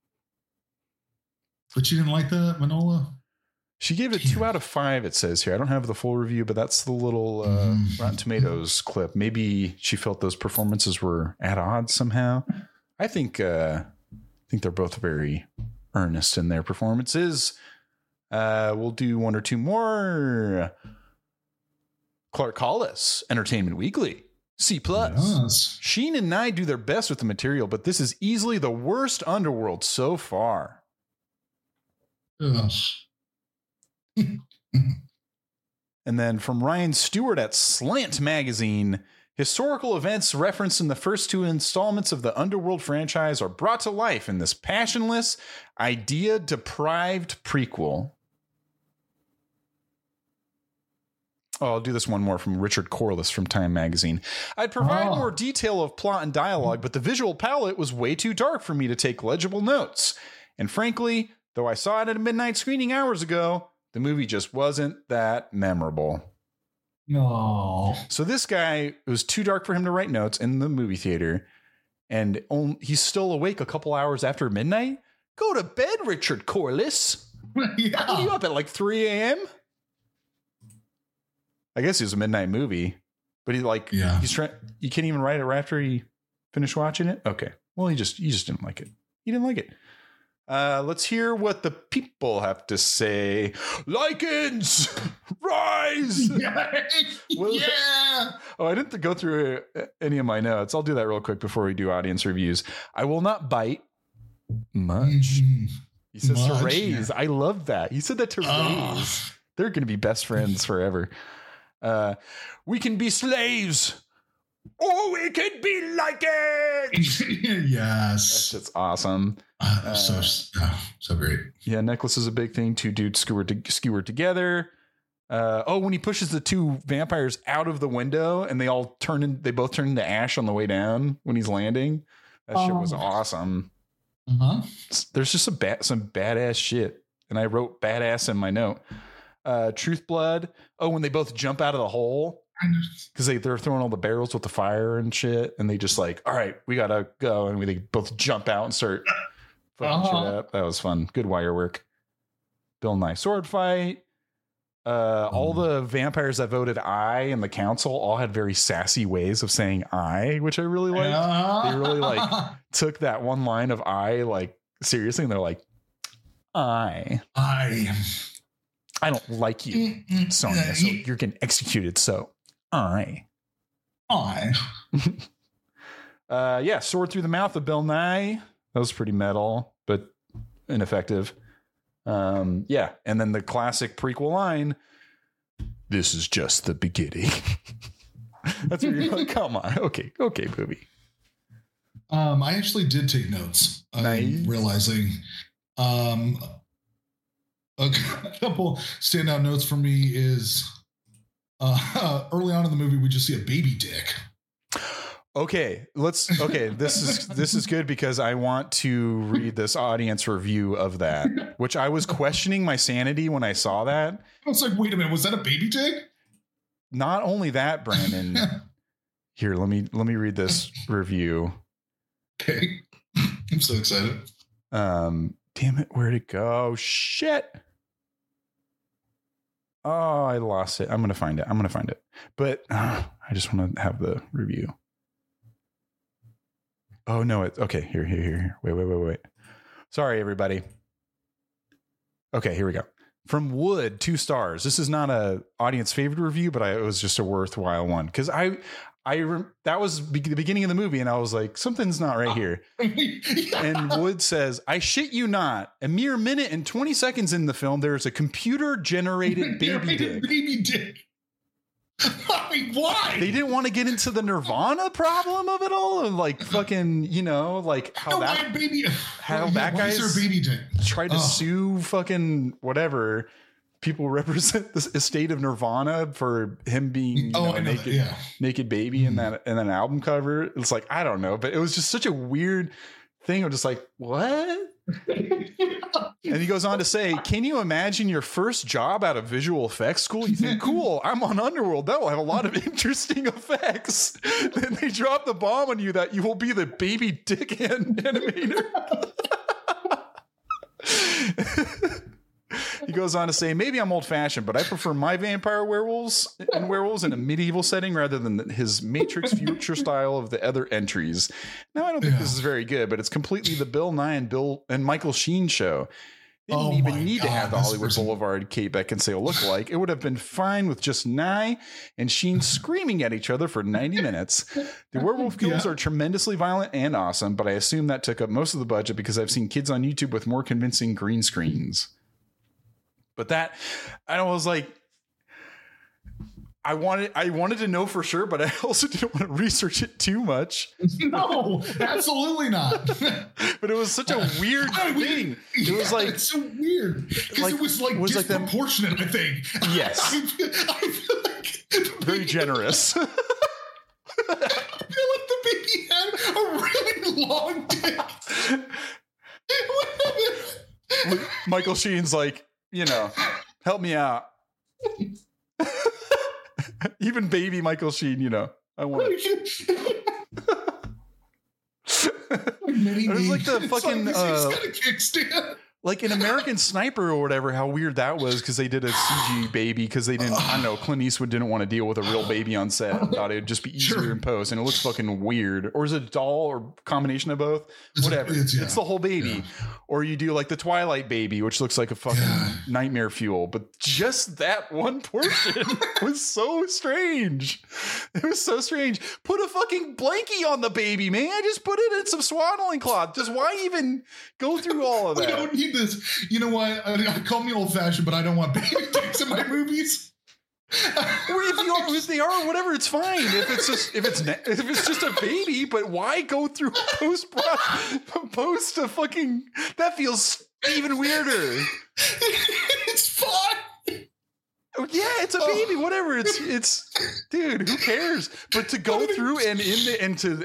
But you didn't like that, Manola? She gave it 2 out of 5, it says here. I don't have the full review, but that's the little Rotten Tomatoes clip. Maybe she felt those performances were at odds somehow. I think they're both very earnest in their performances. We'll do 1 or 2 more. Clark Hollis, Entertainment Weekly, C+. Yes. Sheen and Nye do their best with the material, but this is easily the worst Underworld so far. Ugh. And then from Ryan Stewart at Slant Magazine, historical events referenced in the first 2 installments of the Underworld franchise are brought to life in this passionless, idea-deprived prequel. Oh, I'll do this one more from Richard Corliss from Time Magazine. I'd provide more detail of plot and dialogue, but the visual palette was way too dark for me to take legible notes. And frankly, though I saw it at a midnight screening hours ago, the movie just wasn't that memorable. No. So this guy, it was too dark for him to write notes in the movie theater, and he's still awake a couple hours after midnight. Go to bed, Richard Corliss. Yeah. Are you up at like 3 a.m.? I guess it was a midnight movie, but he's trying. You can't even write it right after he finished watching it. Okay. Well, he just didn't like it. He didn't like it. Let's hear what the people have to say. Lichens, rise! Yeah. Oh, I didn't go through any of my notes. I'll do that real quick before we do audience reviews. I will not bite much. He says to raise. Yeah. I love that. He said that to raise. They're going to be best friends forever. We can be slaves. Or we can be lichens. Yes. That's awesome. So great. Yeah, necklace is a big thing. 2 dudes skewered together. When he pushes the 2 vampires out of the window and they both turn into ash on the way down when he's landing. That shit was awesome. There's just some badass shit. And I wrote badass in my note. Truth Blood. When they both jump out of the hole. Because they're throwing all the barrels with the fire and shit. And they just like, all right, we got to go. And they both jump out and start fucking shit up. That was fun. Good wire work. Bill Nye sword fight. All the vampires that voted aye in the council all had very sassy ways of saying aye, which I really liked. They really took that one line of aye seriously, and they're like, aye. I don't like you, Sonia, so you're getting executed. So aye. Sword through the mouth of Bill Nye. That was pretty metal, but ineffective. And then the classic prequel line, this is just the beginning. That's where you're like, come on. Okay, movie. I actually did take notes. Nice. Realizing a couple standout notes for me is early on in the movie, we just see a baby dick. Okay, this is good because I want to read this audience review of that, which I was questioning my sanity when I saw that. I was like, wait a minute, was that a baby dick? Not only that, Brandon. Here, let me read this review. Okay. I'm so excited. Damn it, where'd it go? Shit. Oh, I lost it. I'm gonna find it. But I just want to have the review. Oh no, it's okay. Here. Wait. Sorry, everybody. Okay, here we go. From Wood, 2 stars. This is not a audience favorite review, but it was just a worthwhile one because that was the beginning of the movie, and I was like, something's not right here. And Wood says, "I shit you not. A mere minute and 20 seconds in the film, there is a computer-generated baby dick." Baby dick. I mean, why? They didn't want to get into the Nirvana problem of it all, and fucking, how that guy baby dick tried to sue fucking whatever people represent the estate of Nirvana for him being naked baby in that album cover. It's like, I don't know, but it was just such a weird thing. I'm just like, what? And he goes on to say, can you imagine your first job out of visual effects school? You think, cool, I'm on Underworld. That will have a lot of interesting effects. Then they drop the bomb on you that you will be the baby dick animator. He goes on to say, maybe I'm old fashioned, but I prefer my vampire werewolves in a medieval setting rather than his Matrix future style of the other entries. Now, I don't think this is very good, but it's completely the Bill Nye and Michael Sheen show. Didn't even need to have the Hollywood Boulevard Kate Beckinsale look-alike. It would have been fine with just Nye and Sheen screaming at each other for 90 minutes. The werewolf kills are tremendously violent and awesome, but I assume that took up most of the budget because I've seen kids on YouTube with more convincing green screens. But that, I was like, I wanted to know for sure, but I also didn't want to research it too much. No, absolutely not. But it was such a weird thing. It was like, it's so weird because it was like disproportionate. I think. Yes. I feel like very generous. I feel like the baby had a really long dick. Michael Sheen's like, help me out. Even baby Michael Sheen, I want it. It was like the fucking like an American Sniper or whatever, how weird that was because they did a CG baby because they didn't, I don't know, Clint Eastwood didn't want to deal with a real baby on set. Thought it would just be easier in post, and it looks fucking weird. Or is it a doll or combination of both? Whatever. It's the whole baby. Yeah. Or you do like the Twilight baby, which looks like a fucking nightmare fuel. But just that one portion was so strange. It was so strange. Put a fucking blankie on the baby, man. Just put it in some swaddling cloth. Just why even go through all of that? We don't need this. You know why? I call me old fashioned, but I don't want baby dicks in my movies. Or if they are, whatever, it's fine. If it's just a baby, but why go through post a fucking, that feels even weirder. It's fine. Yeah, it's a baby, whatever. It's dude, who cares? But to go through and into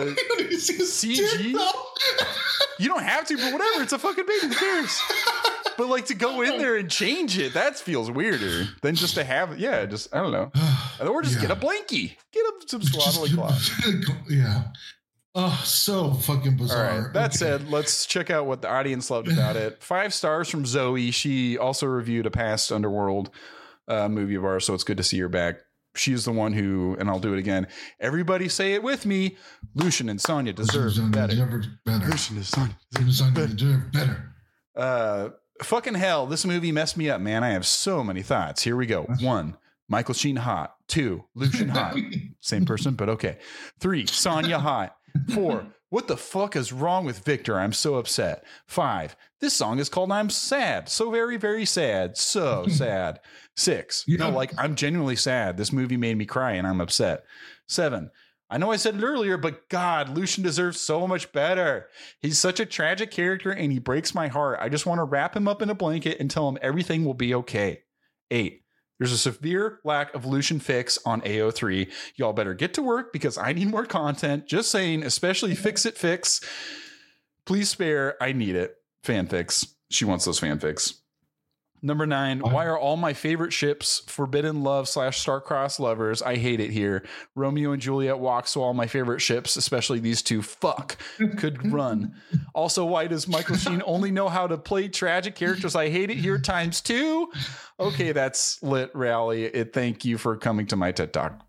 CG, you don't have to, but whatever. It's a fucking baby. Who cares? But like to go in there and change it, that feels weirder than just to have. Yeah, just I don't know. Or just get a blankie, get some swaddling cloth. Yeah. Oh, so fucking bizarre. All right. That said, let's check out what the audience loved about it. 5 stars from Zoe. She also reviewed a past Underworld movie of ours, so it's good to see her back. She's the one who, and I'll do it again. Everybody say it with me. Lucian and Sonya deserve better. Lucian and Sonya deserve better. Fucking hell, this movie messed me up, man. I have so many thoughts. Here we go. 1, Michael Sheen hot. 2, Lucian hot. Same person, but okay. 3, Sonya hot. 4, what the fuck is wrong with Victor? I'm so upset. 5, this song is called I'm Sad. So very, very sad. So sad. 6, I'm genuinely sad. This movie made me cry and I'm upset. 7, I know I said it earlier, but God, Lucian deserves so much better. He's such a tragic character and he breaks my heart. I just want to wrap him up in a blanket and tell him everything will be okay. 8, there's a severe lack of Lucian fix on AO3. Y'all better get to work because I need more content. Just saying, especially Fix It Fix. Please spare. I need it. Fanfics. She wants those fanfics. Number 9, why are all my favorite ships forbidden love / star-crossed lovers? I hate it here. Romeo and Juliet walk, so all my favorite ships, especially these two, could run. Also, why does Michael Sheen only know how to play tragic characters? I hate it here ×2. Okay, that's lit, Rally. Thank you for coming to my TED Talk.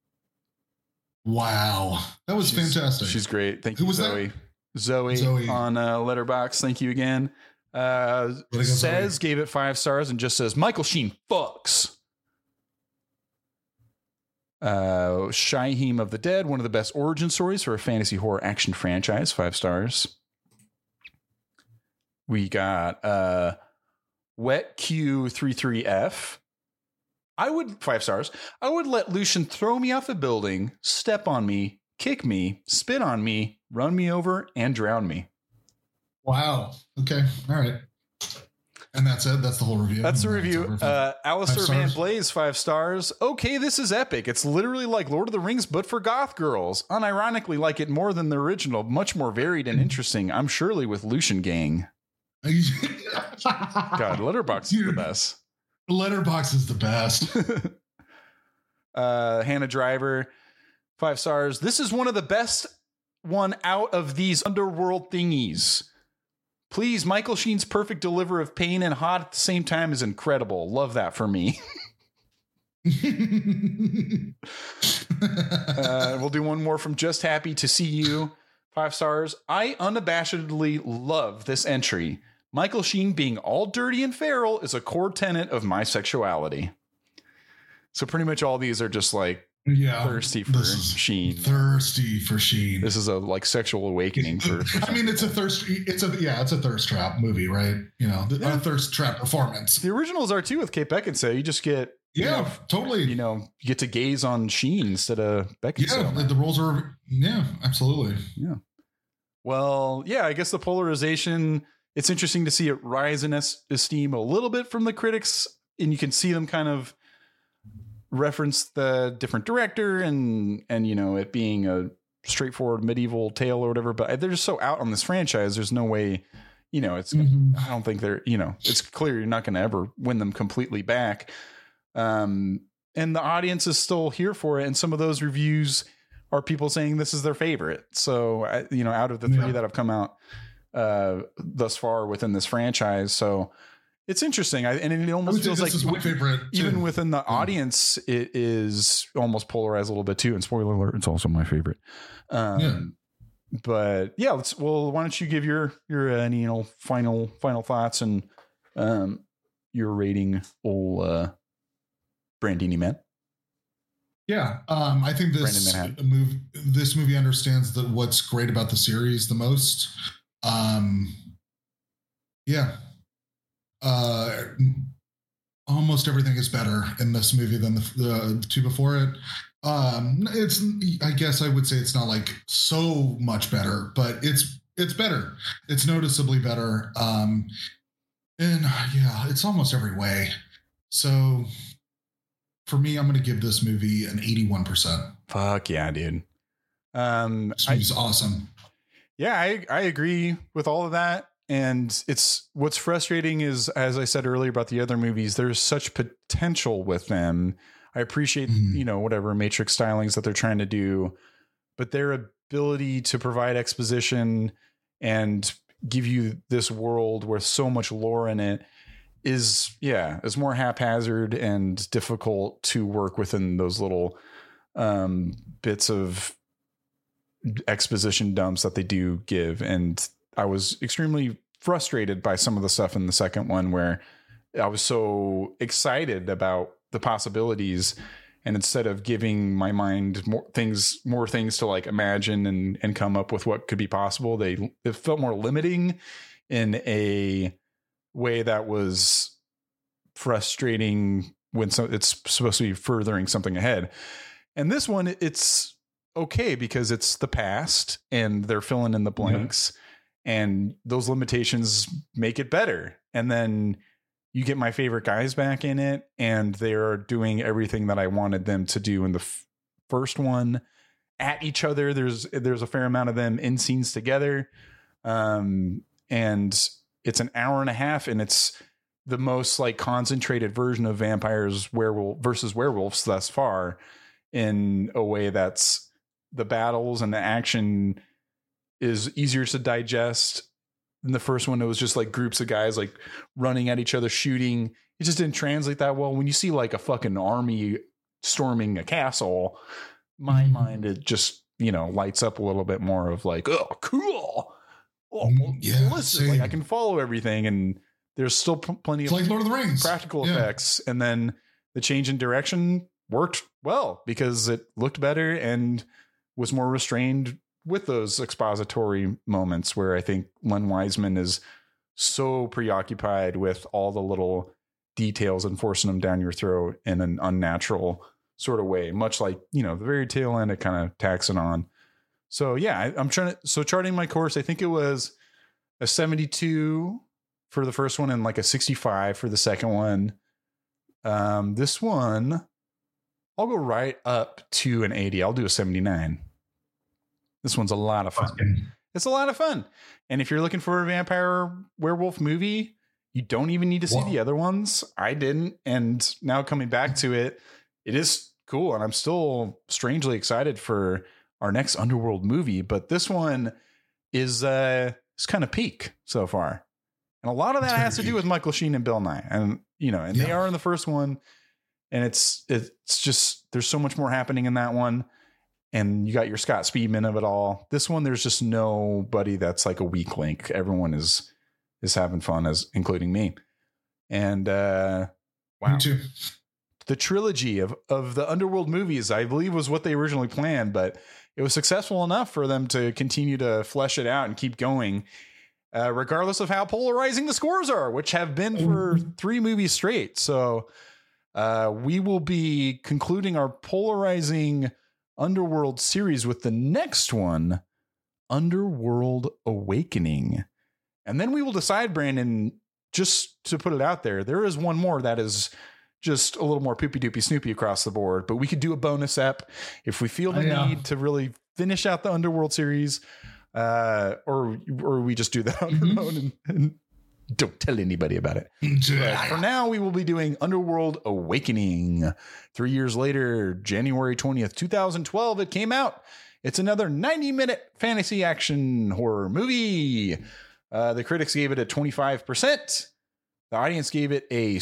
Wow. That was fantastic. She's great. Thank you, Zoe. Zoe on Letterboxd. Thank you again. Says gave it 5 stars and just says Michael Sheen fucks. Shaheem of the Dead, one of the best origin stories for a fantasy horror action franchise, 5 stars. We got Wet Q33F. 5 stars. I would let Lucian throw me off a building, step on me, kick me, spit on me, run me over, and drown me. Wow. Okay. All right. And that's it. That's the whole review. That's the review. Alistair Van 5 stars? Blaze, 5 stars. Okay, this is epic. It's literally like Lord of the Rings, but for goth girls. Unironically, like it more than the original. Much more varied and interesting. I'm surely with Lucian Gang. God, Letterboxd is the best. Letterboxd is the best. Hannah Driver, 5 stars. This is one of the best one out of these underworld thingies. Please, Michael Sheen's perfect delivery of pain and hot at the same time is incredible. Love that for me. We'll do one more from Just Happy to See You. 5 stars. I unabashedly love this entry. Michael Sheen being all dirty and feral is a core tenet of my sexuality. So pretty much all these are just like thirsty for Sheen. Thirsty for Sheen. This is a like sexual awakening for I mean, it's a thirst trap movie, right? You know, a thirst trap performance. The originals are too with Kate Beckinsale. You just get totally. You know, you get to gaze on Sheen instead of Beckinsale. Yeah, the roles are absolutely. Yeah. Well, yeah, I guess the polarization, it's interesting to see it rise in esteem a little bit from the critics, and you can see them kind of reference the different director and you know, it being a straightforward medieval tale or whatever, but they're just so out on this franchise. There's no way, you know, it's, I don't think they're, you know, it's clear you're not going to ever win them completely back. And the audience is still here for it. And some of those reviews are people saying this is their favorite. So, you know, out of the 3 that have come out thus far within this franchise. So it's interesting. And it almost feels like my favorite even within the audience, it is almost polarized a little bit too. And spoiler alert, it's also my favorite. But yeah, why don't you give your any, you know, final thoughts and your rating, old Brandini man. Yeah, I think this movie understands that what's great about the series the most. Almost everything is better in this movie than the 2 before it. It's, I guess I would say it's not like so much better, but it's better. It's noticeably better. And yeah, it's almost every way. So for me, I'm going to give this movie an 81%. Fuck yeah, dude. This movie's awesome. Yeah, I agree with all of that. And it's what's frustrating is, as I said earlier about the other movies, there's such potential with them. I appreciate, you know, whatever Matrix stylings that they're trying to do, but their ability to provide exposition and give you this world with so much lore in it is more haphazard and difficult to work within those little bits of exposition dumps that they do give. And I was extremely frustrated by some of the stuff in the second one where I was so excited about the possibilities, and instead of giving my mind more things to like imagine and come up with what could be possible, it felt more limiting in a way that was frustrating when it's supposed to be furthering something ahead. And this one, it's okay because it's the past and they're filling in the blanks, and those limitations make it better. And then you get my favorite guys back in it, and they're doing everything that I wanted them to do in the first one at each other. There's a fair amount of them in scenes together. And it's an hour and a half, and it's the most like concentrated version of vampires versus werewolves thus far, in a way that's the battles and the action is easier to digest. In the first one, it was just like groups of guys like running at each other, shooting. It just didn't translate that well. When you see like a fucking army storming a castle, my mind, it just, you know, lights up a little bit more of like, oh, cool. Oh, listen, like I can follow everything, and there's still plenty of like Lord of the Rings practical effects. And then the change in direction worked well because it looked better and was more restrained with those expository moments where I think Len Wiseman is so preoccupied with all the little details and forcing them down your throat in an unnatural sort of way, much like, you know, the very tail end, it kind of tacks it on. So yeah, I'm charting my course. I think it was a 72 for the first one and like a 65 for the second one. This one, I'll go right up to an 80. I'll do a 79. This one's a lot of fun. It's a lot of fun. And if you're looking for a vampire werewolf movie, you don't even need to see the other ones. I didn't. And now coming back to it, it is cool. And I'm still strangely excited for our next Underworld movie. But this one is it's kind of peak so far. And a lot of that has to do with Michael Sheen and Bill Nye. And, you know, and they are in the first one. And it's just, there's so much more happening in that one. And you got your Scott Speedman of it all. This one, there's just nobody that's like a weak link. Everyone is having fun, as including me. And wow, me too. The trilogy of the Underworld movies, I believe, was what they originally planned, but it was successful enough for them to continue to flesh it out and keep going, regardless of how polarizing the scores are, which have been for 3 movies straight. So we will be concluding our polarizing Underworld series with the next one, Underworld Awakening. And then we will decide, Brandon, just to put it out there, there is one more that is just a little more poopy doopy snoopy across the board, but we could do a bonus ep if we feel the need to really finish out the Underworld series, or we just do that on our own and don't tell anybody about it. But for now, we will be doing Underworld Awakening. 3 years later, January 20th, 2012, it came out. It's another 90-minute fantasy action horror movie. The critics gave it a 25%. The audience gave it a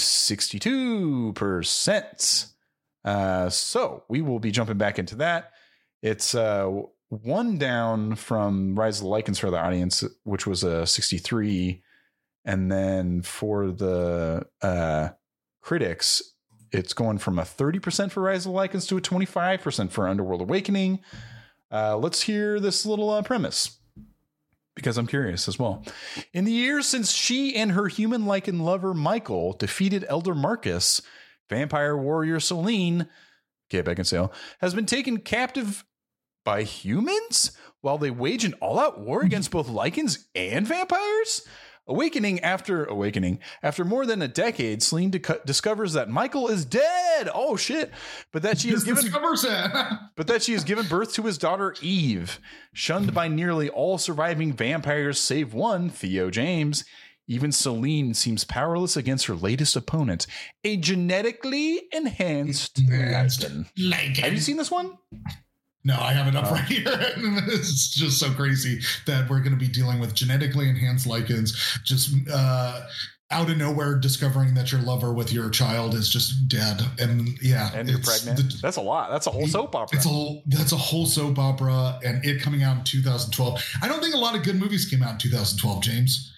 62%. So we will be jumping back into that. It's one down from Rise of the Lycans for the audience, which was a 63. And then for the critics, it's going from a 30% for Rise of the Lycans to a 25% for Underworld Awakening. Let's hear this little premise, because I'm curious as well. In the years since she and her human lycan lover Michael defeated Elder Marcus, vampire warrior Celine, Kate Beckinsale, has been taken captive by humans while they wage an all-out war against both lycans and vampires. Awakening after more than a decade, Celine discovers that Michael is dead. Oh shit! But that she has given birth to his daughter Eve, shunned by nearly all surviving vampires save one, Theo James. Even Celine seems powerless against her latest opponent, a genetically enhanced lycan. Have you seen this one? No, I have it up right here. It's just so crazy that we're going to be dealing with genetically enhanced lycans, just out of nowhere discovering that your lover with your child is just dead. And and you're pregnant. That's a lot. That's a whole soap opera. That's a whole soap opera, and it coming out in 2012. I don't think a lot of good movies came out in 2012, James.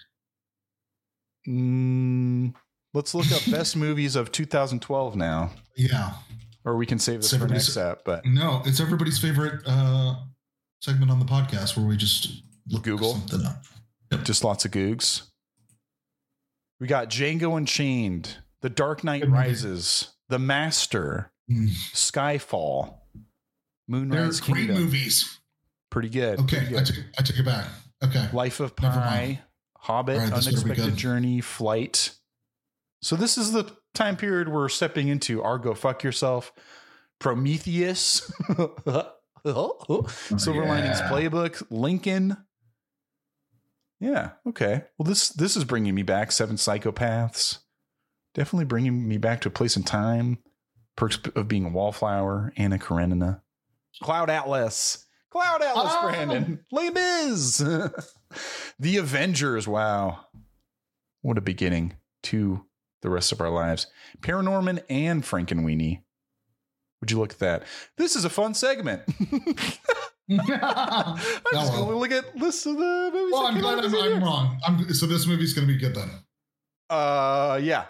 Let's look up best movies of 2012 now. Yeah. Or we can save this for next app, but no, it's everybody's favorite segment on the podcast where we just look Google something up. Yep. Just lots of googs. We got Django Unchained, The Dark Knight Rises, The Master, Skyfall, Moonrise Kingdom. Great movies. Pretty good. Okay, pretty good. I took it back. Okay. Life of Pi, Hobbit, right, Unexpected Journey, Flight. So this is the time period we're stepping into. Argo, Fuck Yourself, Prometheus, Silver Linings Playbook, Lincoln. Yeah, okay. Well, this is bringing me back. 7 Psychopaths. Definitely bringing me back to a place in time. Perks of Being a Wallflower, Anna Karenina. Cloud Atlas, Brandon. Les Mis. The Avengers. Wow. What a beginning to the rest of our lives. Paranorman and Frankenweenie. Would you look at that? This is a fun segment. I'm just going to look at lists of the movies. Well, I'm glad I'm wrong. So this movie's going to be good then. Yeah.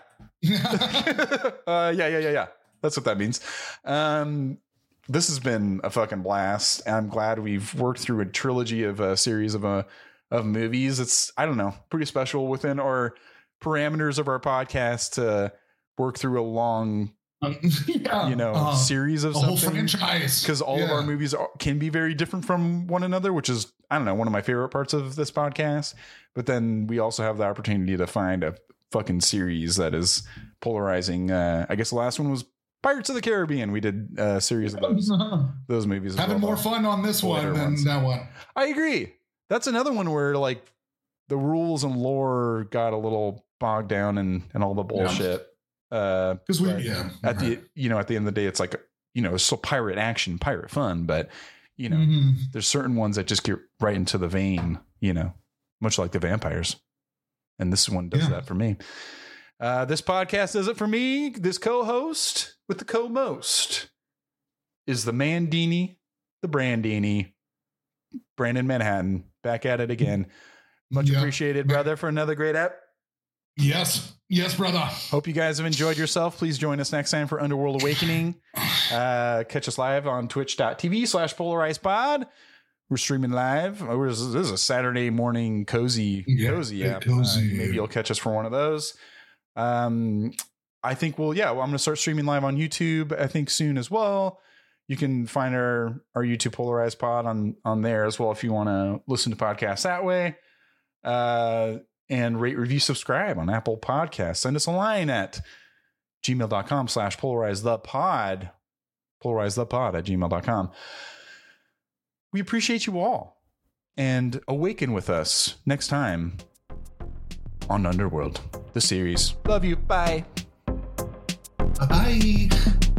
Yeah. That's what that means. This has been a fucking blast. I'm glad we've worked through a trilogy of a series of movies. It's, I don't know, pretty special within our parameters of our podcast to work through a long Yeah. Series of a whole something. franchise. Because all of our movies can be very different from one another, which is, I don't know, one of my favorite parts of this podcast. But then we also have the opportunity to find a fucking series that is polarizing. I guess the last one was Pirates of the Caribbean. We did a series of those movies. Having more fun on this one than that one. I agree. That's another one where like the rules and lore got a little bogged down and all the bullshit. Because at the end of the day, it's like, it's still pirate action, pirate fun, but there's certain ones that just get right into the vein, much like the vampires. And this one does that for me. This podcast does it for me. This co-host with the co-most is the Mandini, the Brandini, Brandon Manhattan, back at it again. Much appreciated, brother, for another great ep. Yes, brother. Hope you guys have enjoyed yourself. Please join us next time for Underworld Awakening. Catch us live on twitch.tv/polarizedpod. We're streaming live. This is a Saturday morning cozy app. Maybe you'll catch us for one of those. I think I'm going to start streaming live on YouTube, I think soon as well. You can find our YouTube Polarized Pod on there as well if you want to listen to podcasts that way. And rate, review, subscribe on Apple Podcasts. Send us a line at gmail.com/polarizethepod. polarizethepod@gmail.com. We appreciate you all, and awaken with us next time on Underworld, the series. Love you. Bye. Bye.